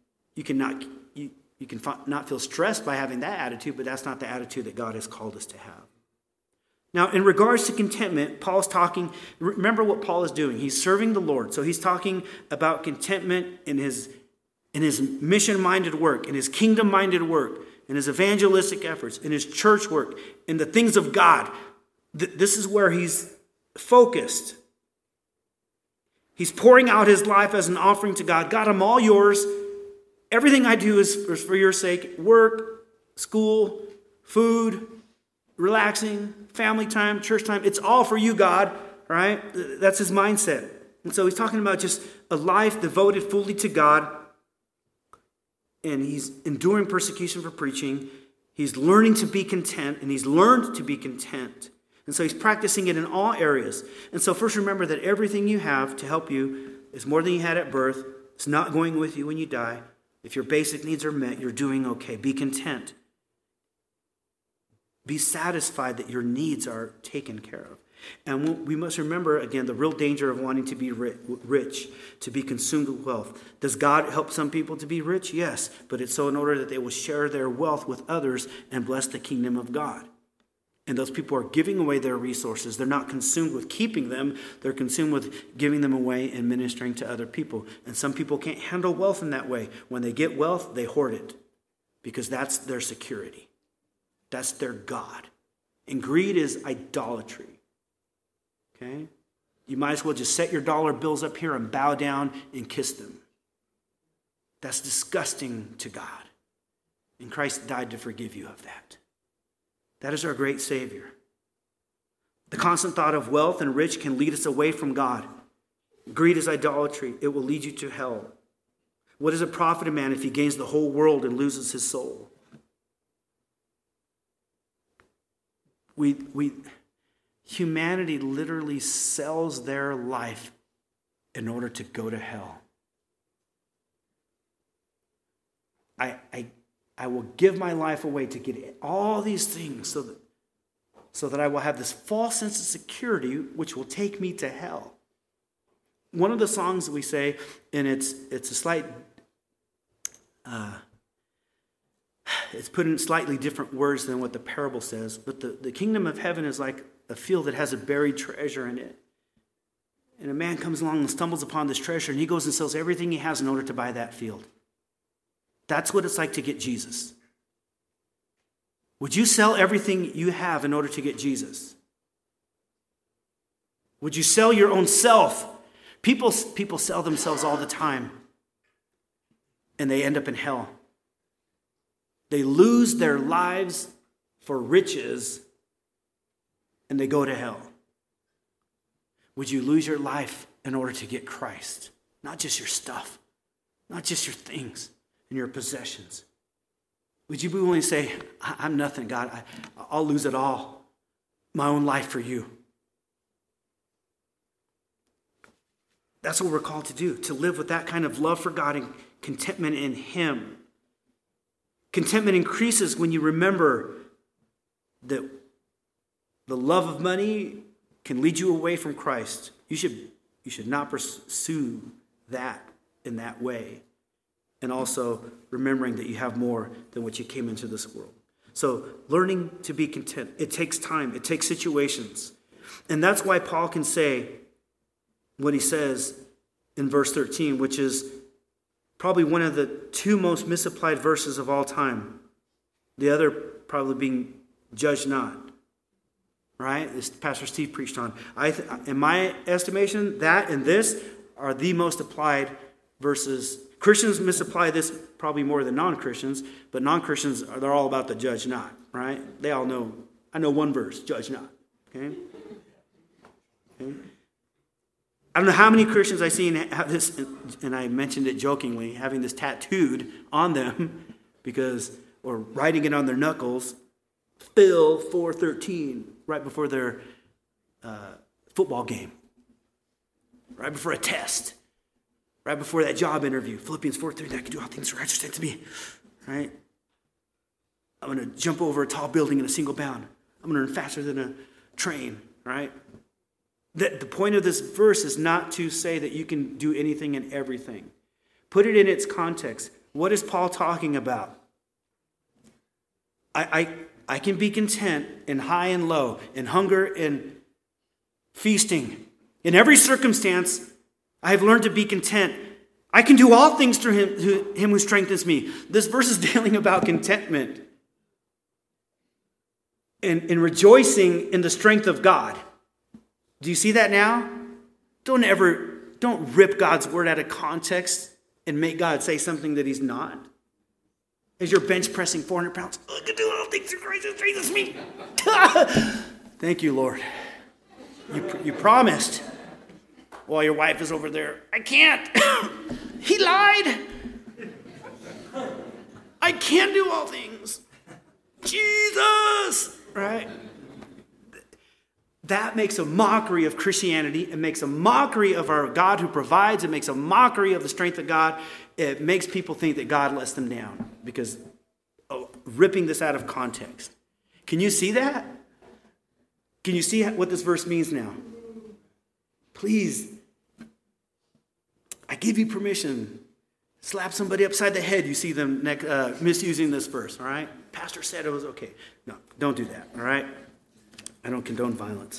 not feel stressed by having that attitude, but that's not the attitude that God has called us to have. Now, in regards to contentment, Paul's talking, remember what Paul is doing. He's serving the Lord. So he's talking about contentment in his mission-minded work, in his kingdom-minded work, in his evangelistic efforts, in his church work, in the things of God. This is where he's focused. He's pouring out his life as an offering to God. God, I'm all yours. Everything I do is for your sake. Work, school, food, relaxing, family time, church time. It's all for you, God, right? That's his mindset. And so he's talking about just a life devoted fully to God. And he's enduring persecution for preaching. He's learning to be content, and he's learned to be content. And so he's practicing it in all areas. And so first remember that everything you have to help you is more than you had at birth. It's not going with you when you die. If your basic needs are met, you're doing okay. Be content. Be satisfied that your needs are taken care of. And we must remember, again, the real danger of wanting to be rich, to be consumed with wealth. Does God help some people to be rich? Yes, but it's so in order that they will share their wealth with others and bless the kingdom of God. And those people are giving away their resources. They're not consumed with keeping them. They're consumed with giving them away and ministering to other people. And some people can't handle wealth in that way. When they get wealth, they hoard it because that's their security. That's their God. And greed is idolatry. Okay? You might as well just set your dollar bills up here and bow down and kiss them. That's disgusting to God. And Christ died to forgive you of that. That is our great Savior. The constant thought of wealth and rich can lead us away from God. Greed is idolatry. It will lead you to hell. What does it profit a man if he gains the whole world and loses his soul? Humanity literally sells their life in order to go to hell. I will give my life away to get all these things so that I will have this false sense of security which will take me to hell. One of the songs that we say, and it's a slight, it's put in slightly different words than what the parable says, but the kingdom of heaven is like a field that has a buried treasure in it. And a man comes along and stumbles upon this treasure, and he goes and sells everything he has in order to buy that field. That's what it's like to get Jesus. Would you sell everything you have in order to get Jesus? Would you sell your own self? People sell themselves all the time, and they end up in hell. They lose their lives for riches, and they go to hell. Would you lose your life in order to get Christ? Not just your stuff, not just your things and your possessions. Would you be willing to say, I'm nothing, God. I'll lose it all. My own life for you. That's what we're called to do, to live with that kind of love for God and contentment in Him. Contentment increases when you remember that the love of money can lead you away from Christ. You should not pursue that in that way. And also remembering that you have more than what you came into this world. So learning to be content, it takes time, it takes situations. And that's why Paul can say what he says in verse 13, which is probably one of the two most misapplied verses of all time. The other probably being judge not. Right? This Pastor Steve preached on. In my estimation, that and this are the most applied verses. Christians misapply this probably more than non-Christians, but non-Christians, they're all about the judge not, right? They all know. I know one verse, judge not. Okay? I don't know how many Christians I've seen have this, and I mentioned it jokingly, having this tattooed on them or writing it on their knuckles, Phil 4:13, right before their football game, right before a test, right before that job interview. Philippians 4:13, I can do all things through Christ to me, right? I'm going to jump over a tall building in a single bound. I'm going to run faster than a train, right? The point of this verse is not to say that you can do anything and everything. Put it in its context. What is Paul talking about? I can be content in high and low, in hunger and feasting. In every circumstance, I have learned to be content. I can do all things through him who strengthens me. This verse is dealing about contentment and rejoicing in the strength of God. Do you see that now? Don't rip God's word out of context and make God say something that he's not. As you're bench pressing 400 pounds, I can do all things through Christ who strengthens me. Thank you, Lord. You promised. While your wife is over there, I can't. He lied. I can do all things. Jesus. Right? That makes a mockery of Christianity. It makes a mockery of our God who provides. It makes a mockery of the strength of God. It makes people think that God lets them down because ripping this out of context. Can you see that? Can you see what this verse means now? Please, I give you permission. Slap somebody upside the head. You see them misusing this verse, all right? Pastor said it was okay. No, don't do that, all right? I don't condone violence.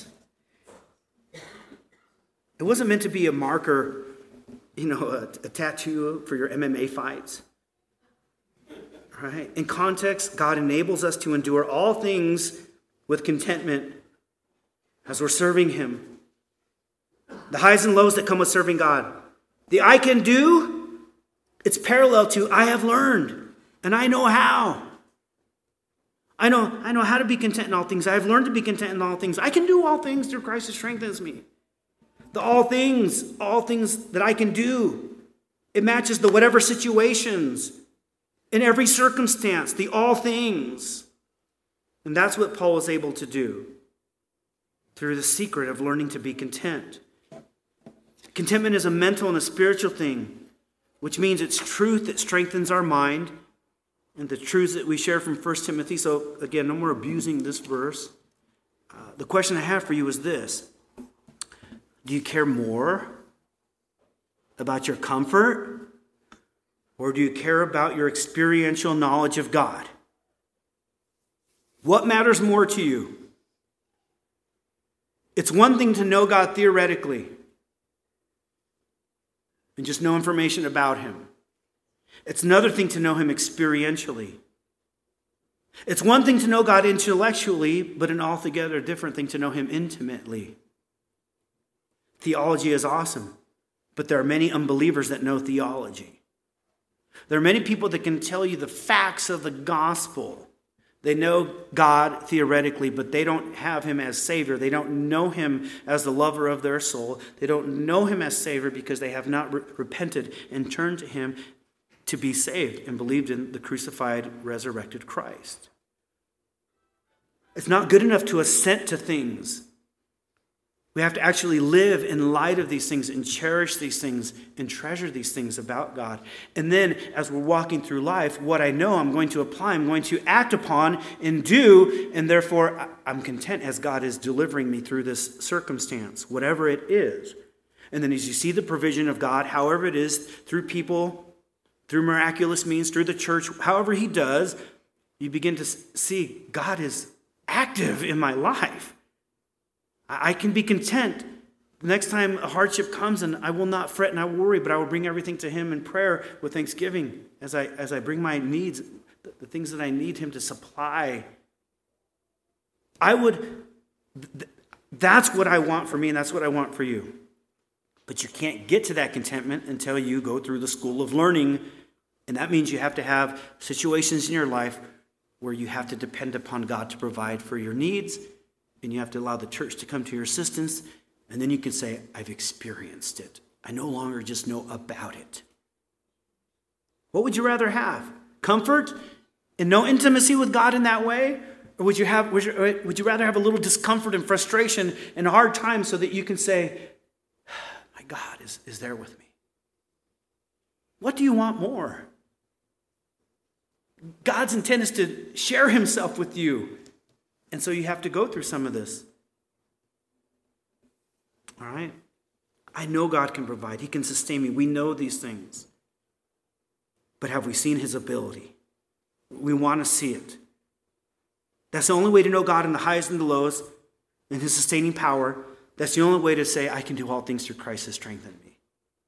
It wasn't meant to be a marker, a tattoo for your MMA fights. All right? In context, God enables us to endure all things with contentment as we're serving him. The highs and lows that come with serving God. The I can do, it's parallel to I have learned, and I know how. I know how to be content in all things. I have learned to be content in all things. I can do all things through Christ who strengthens me. The all things that I can do. It matches the whatever situations, in every circumstance, the all things. And that's what Paul was able to do through the secret of learning to be content. Contentment is a mental and a spiritual thing, which means it's truth that strengthens our mind and the truths that we share from 1 Timothy. So again, no more abusing this verse. The question I have for you is this. Do you care more about your comfort, or do you care about your experiential knowledge of God? What matters more to you? It's one thing to know God theoretically and just know information about him. It's another thing to know him experientially. It's one thing to know God intellectually, but an altogether different thing to know him intimately. Theology is awesome, but there are many unbelievers that know theology. There are many people that can tell you the facts of the gospel. They know God theoretically, but they don't have him as Savior. They don't know him as the lover of their soul. They don't know him as Savior because they have not repented and turned to him to be saved and believed in the crucified, resurrected Christ. It's not good enough to assent to things. We have to actually live in light of these things and cherish these things and treasure these things about God. And then as we're walking through life, what I know I'm going to apply, I'm going to act upon and do, and therefore I'm content as God is delivering me through this circumstance, whatever it is. And then as you see the provision of God, however it is, through people, through miraculous means, through the church, however he does, you begin to see God is active in my life. I can be content. The next time a hardship comes, and I will not fret and I will worry, but I will bring everything to him in prayer with thanksgiving as I bring my needs, the things that I need him to supply. That's what I want for me, and that's what I want for you. But you can't get to that contentment until you go through the school of learning, and that means you have to have situations in your life where you have to depend upon God to provide for your needs, and you have to allow the church to come to your assistance, and then you can say, I've experienced it. I no longer just know about it. What would you rather have? Comfort and no intimacy with God in that way? Or would you rather have a little discomfort and frustration and a hard time so that you can say, my God is there with me? What do you want more? God's intent is to share himself with you. And so you have to go through some of this. All right? I know God can provide. He can sustain me. We know these things. But have we seen his ability? We want to see it. That's the only way to know God in the highest and the lowest and his sustaining power. That's the only way to say, I can do all things through Christ who strengthens me.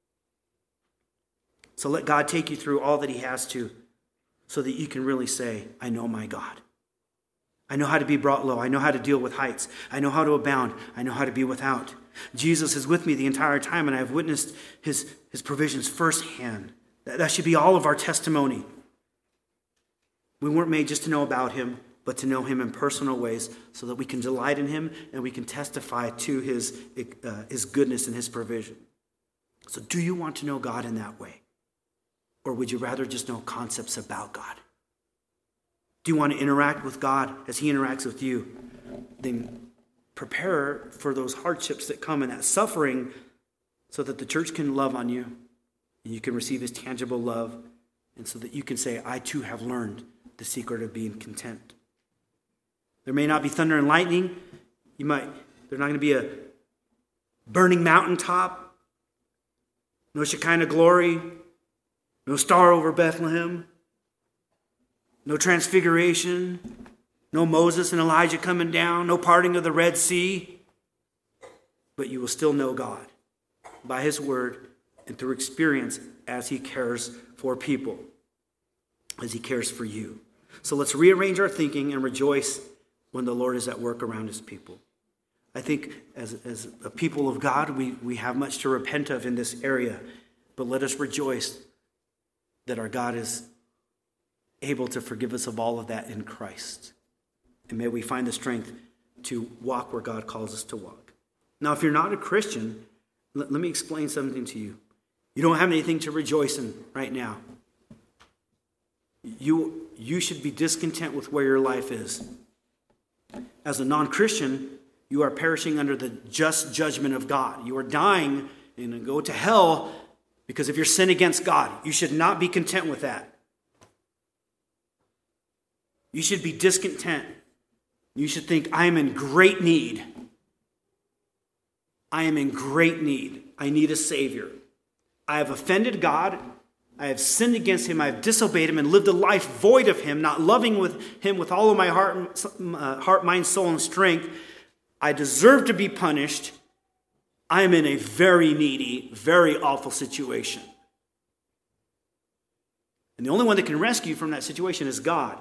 So let God take you through all that he has to so that you can really say, I know my God. I know how to be brought low. I know how to deal with heights. I know how to abound. I know how to be without. Jesus is with me the entire time, and I have witnessed his provisions firsthand. That should be all of our testimony. We weren't made just to know about him, but to know him in personal ways so that we can delight in him and we can testify to his goodness and his provision. So do you want to know God in that way? Or would you rather just know concepts about God? Do you want to interact with God as he interacts with you? Then prepare for those hardships that come and that suffering so that the church can love on you and you can receive his tangible love, and so that you can say, I too have learned the secret of being content. There may not be thunder and lightning. There's not going to be a burning mountaintop, no Shekinah glory, no star over Bethlehem, no transfiguration, no Moses and Elijah coming down, no parting of the Red Sea. But you will still know God by his word and through experience as he cares for people, as he cares for you. So let's rearrange our thinking and rejoice when the Lord is at work around his people. I think as a people of God, we have much to repent of in this area, but let us rejoice that our God is able to forgive us of all of that in Christ. And may we find the strength to walk where God calls us to walk. Now, if you're not a Christian, let me explain something to you. You don't have anything to rejoice in right now. You should be discontent with where your life is. As a non-Christian, you are perishing under the just judgment of God. You are dying and go to hell because of your sin against God. You should not be content with that. You should be discontent. You should think, I am in great need. I am in great need. I need a Savior. I have offended God. I have sinned against him. I have disobeyed him and lived a life void of him, not loving him with all of my heart, mind, soul, and strength. I deserve to be punished. I am in a very needy, very awful situation. And the only one that can rescue you from that situation is God.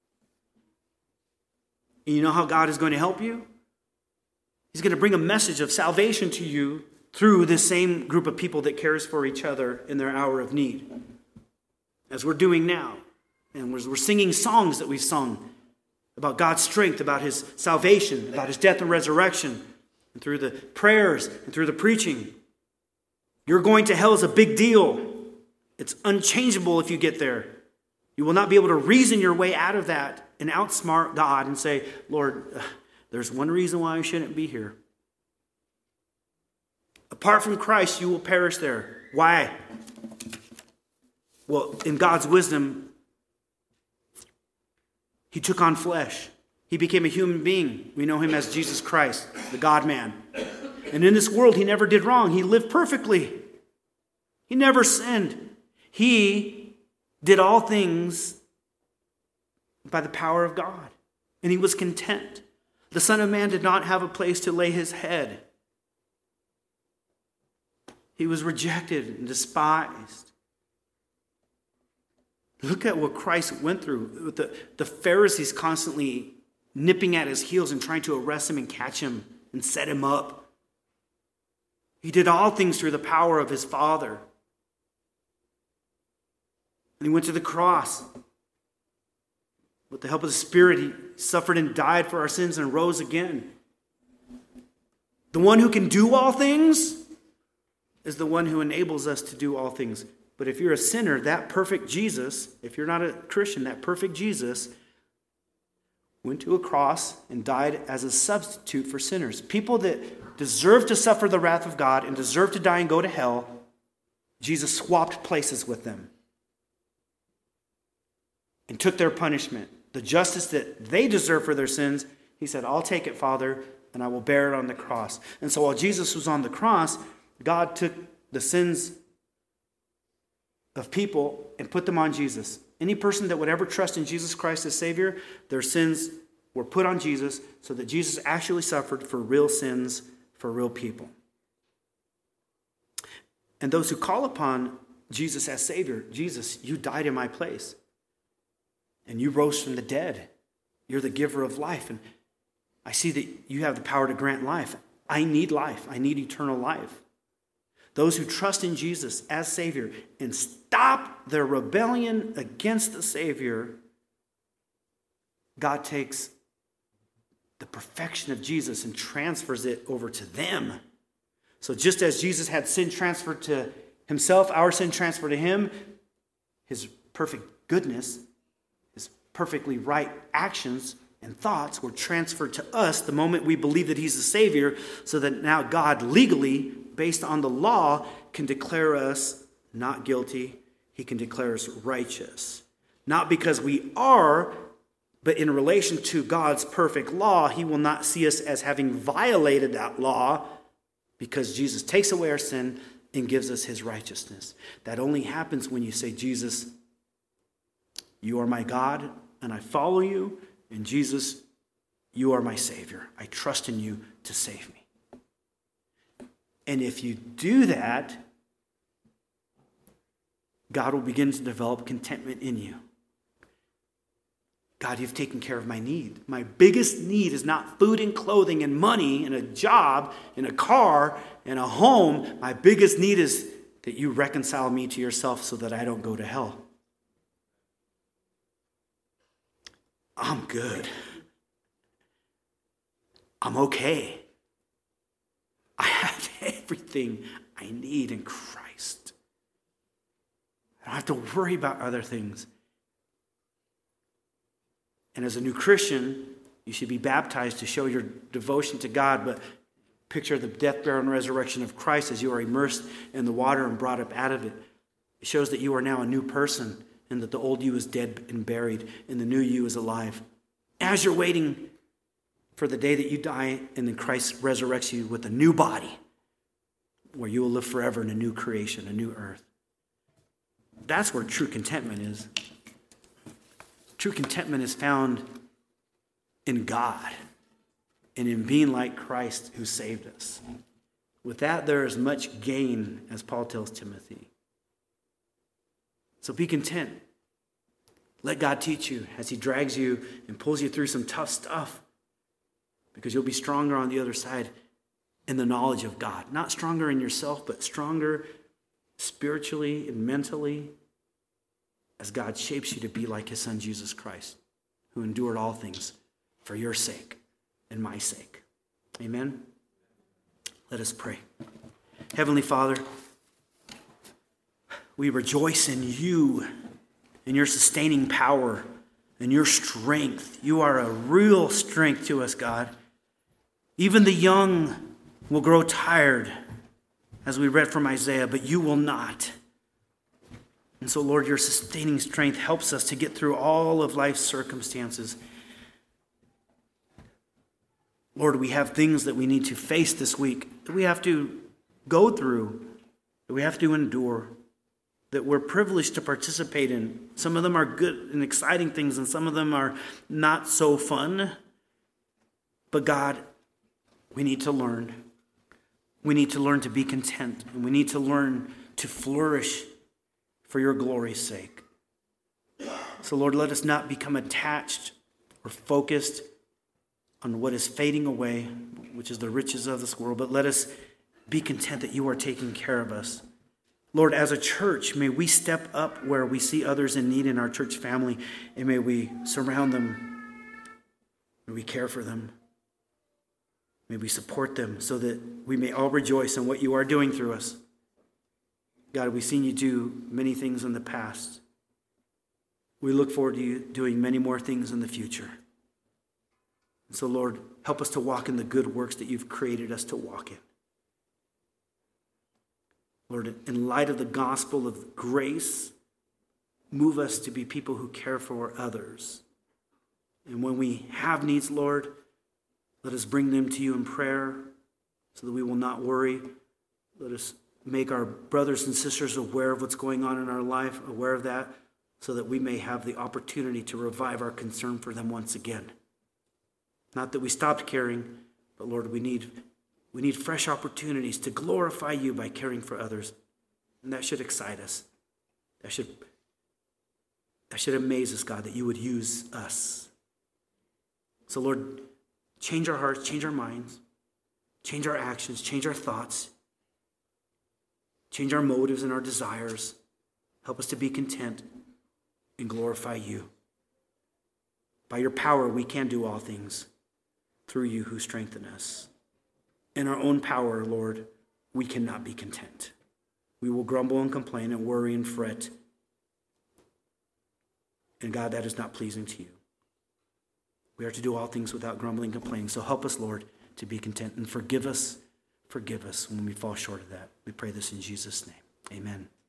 And you know how God is going to help you? He's going to bring a message of salvation to you through this same group of people that cares for each other in their hour of need. As we're doing now. And we're singing songs that we've sung about God's strength, about his salvation, about his death and resurrection. And through the prayers and through the preaching. You're going to hell is a big deal. It's unchangeable if you get there. You will not be able to reason your way out of that and outsmart God and say, Lord, there's one reason why I shouldn't be here. Apart from Christ, you will perish there. Why? Well, in God's wisdom, he took on flesh. He became a human being. We know him as Jesus Christ, the God-man. And in this world, he never did wrong. He lived perfectly. He never sinned. He did all things by the power of God. And he was content. The Son of Man did not have a place to lay his head. He was rejected and despised. Look at what Christ went through with the Pharisees constantly nipping at his heels and trying to arrest him and catch him and set him up. He did all things through the power of his Father. And he went to the cross. With the help of the Spirit, he suffered and died for our sins and rose again. The one who can do all things is the one who enables us to do all things. But if you're a sinner, that perfect Jesus, if you're not a Christian, that perfect Jesus went to a cross and died as a substitute for sinners. People that deserve to suffer the wrath of God and deserve to die and go to hell, Jesus swapped places with them and took their punishment. The justice that they deserve for their sins, he said, I'll take it, Father, and I will bear it on the cross. And so while Jesus was on the cross, God took the sins of people and put them on Jesus. Any person that would ever trust in Jesus Christ as Savior, their sins were put on Jesus so that Jesus actually suffered for real sins for real people. And those who call upon Jesus as Savior, Jesus, you died in my place. And you rose from the dead. You're the giver of life. And I see that you have the power to grant life. I need life. I need eternal life. Those who trust in Jesus as Savior and stop their rebellion against the Savior, God takes the perfection of Jesus and transfers it over to them. So just as Jesus had sin transferred to himself, our sin transferred to him, his perfect goodness, his perfectly right actions and thoughts were transferred to us the moment we believe that he's the Savior, so that now God legally, based on the law, can declare us not guilty. He can declare us righteous. Not because we are, but in relation to God's perfect law, he will not see us as having violated that law, because Jesus takes away our sin and gives us his righteousness. That only happens when you say, Jesus, you are my God, and I follow you. And Jesus, you are my Savior. I trust in you to save me. And if you do that, God will begin to develop contentment in you. God, you've taken care of my need. My biggest need is not food and clothing and money and a job and a car and a home. My biggest need is that you reconcile me to yourself so that I don't go to hell. I'm good. I'm okay. I have everything I need in Christ. I don't have to worry about other things. And as a new Christian, you should be baptized to show your devotion to God, but picture the death, burial, and resurrection of Christ as you are immersed in the water and brought up out of it. It shows that you are now a new person, and that the old you is dead and buried, and the new you is alive. As you're waiting for the day that you die, and then Christ resurrects you with a new body, where you will live forever in a new creation, a new earth. That's where true contentment is. True contentment is found in God and in being like Christ who saved us. With that, there is much gain, as Paul tells Timothy. So be content. Let God teach you as he drags you and pulls you through some tough stuff, because you'll be stronger on the other side in the knowledge of God. Not stronger in yourself, but stronger spiritually and mentally as God shapes you to be like his Son, Jesus Christ, who endured all things for your sake and my sake. Amen? Let us pray. Heavenly Father, we rejoice in you, in your sustaining power, and your strength. You are a real strength to us, God. Even the young will grow tired, as we read from Isaiah, but you will not. And so, Lord, your sustaining strength helps us to get through all of life's circumstances. Lord, we have things that we need to face this week, that we have to go through, that we have to endure, that we're privileged to participate in. Some of them are good and exciting things, and some of them are not so fun. But God, we need to learn. We need to learn to be content, and we need to learn to flourish for your glory's sake. So, Lord, let us not become attached or focused on what is fading away, which is the riches of this world, but let us be content that you are taking care of us. Lord, as a church, may we step up where we see others in need in our church family, and may we surround them, may we care for them, may we support them so that we may all rejoice in what you are doing through us. God, we've seen you do many things in the past. We look forward to you doing many more things in the future. And so, Lord, help us to walk in the good works that you've created us to walk in. Lord, in light of the gospel of grace, move us to be people who care for others. And when we have needs, Lord, let us bring them to you in prayer so that we will not worry. Let us make our brothers and sisters aware of what's going on in our life, aware of that, so that we may have the opportunity to revive our concern for them once again. Not that we stopped caring, but Lord, we need fresh opportunities to glorify you by caring for others. And that should excite us. That should amaze us, God, that you would use us. So Lord, change our hearts, change our minds, change our actions, change our thoughts, change our motives and our desires. Help us to be content and glorify you. By your power, we can do all things through you who strengthen us. In our own power, Lord, we cannot be content. We will grumble and complain and worry and fret. And God, that is not pleasing to you. We are to do all things without grumbling and complaining. So help us, Lord, to be content, and forgive us when we fall short of that. We pray this in Jesus' name. Amen.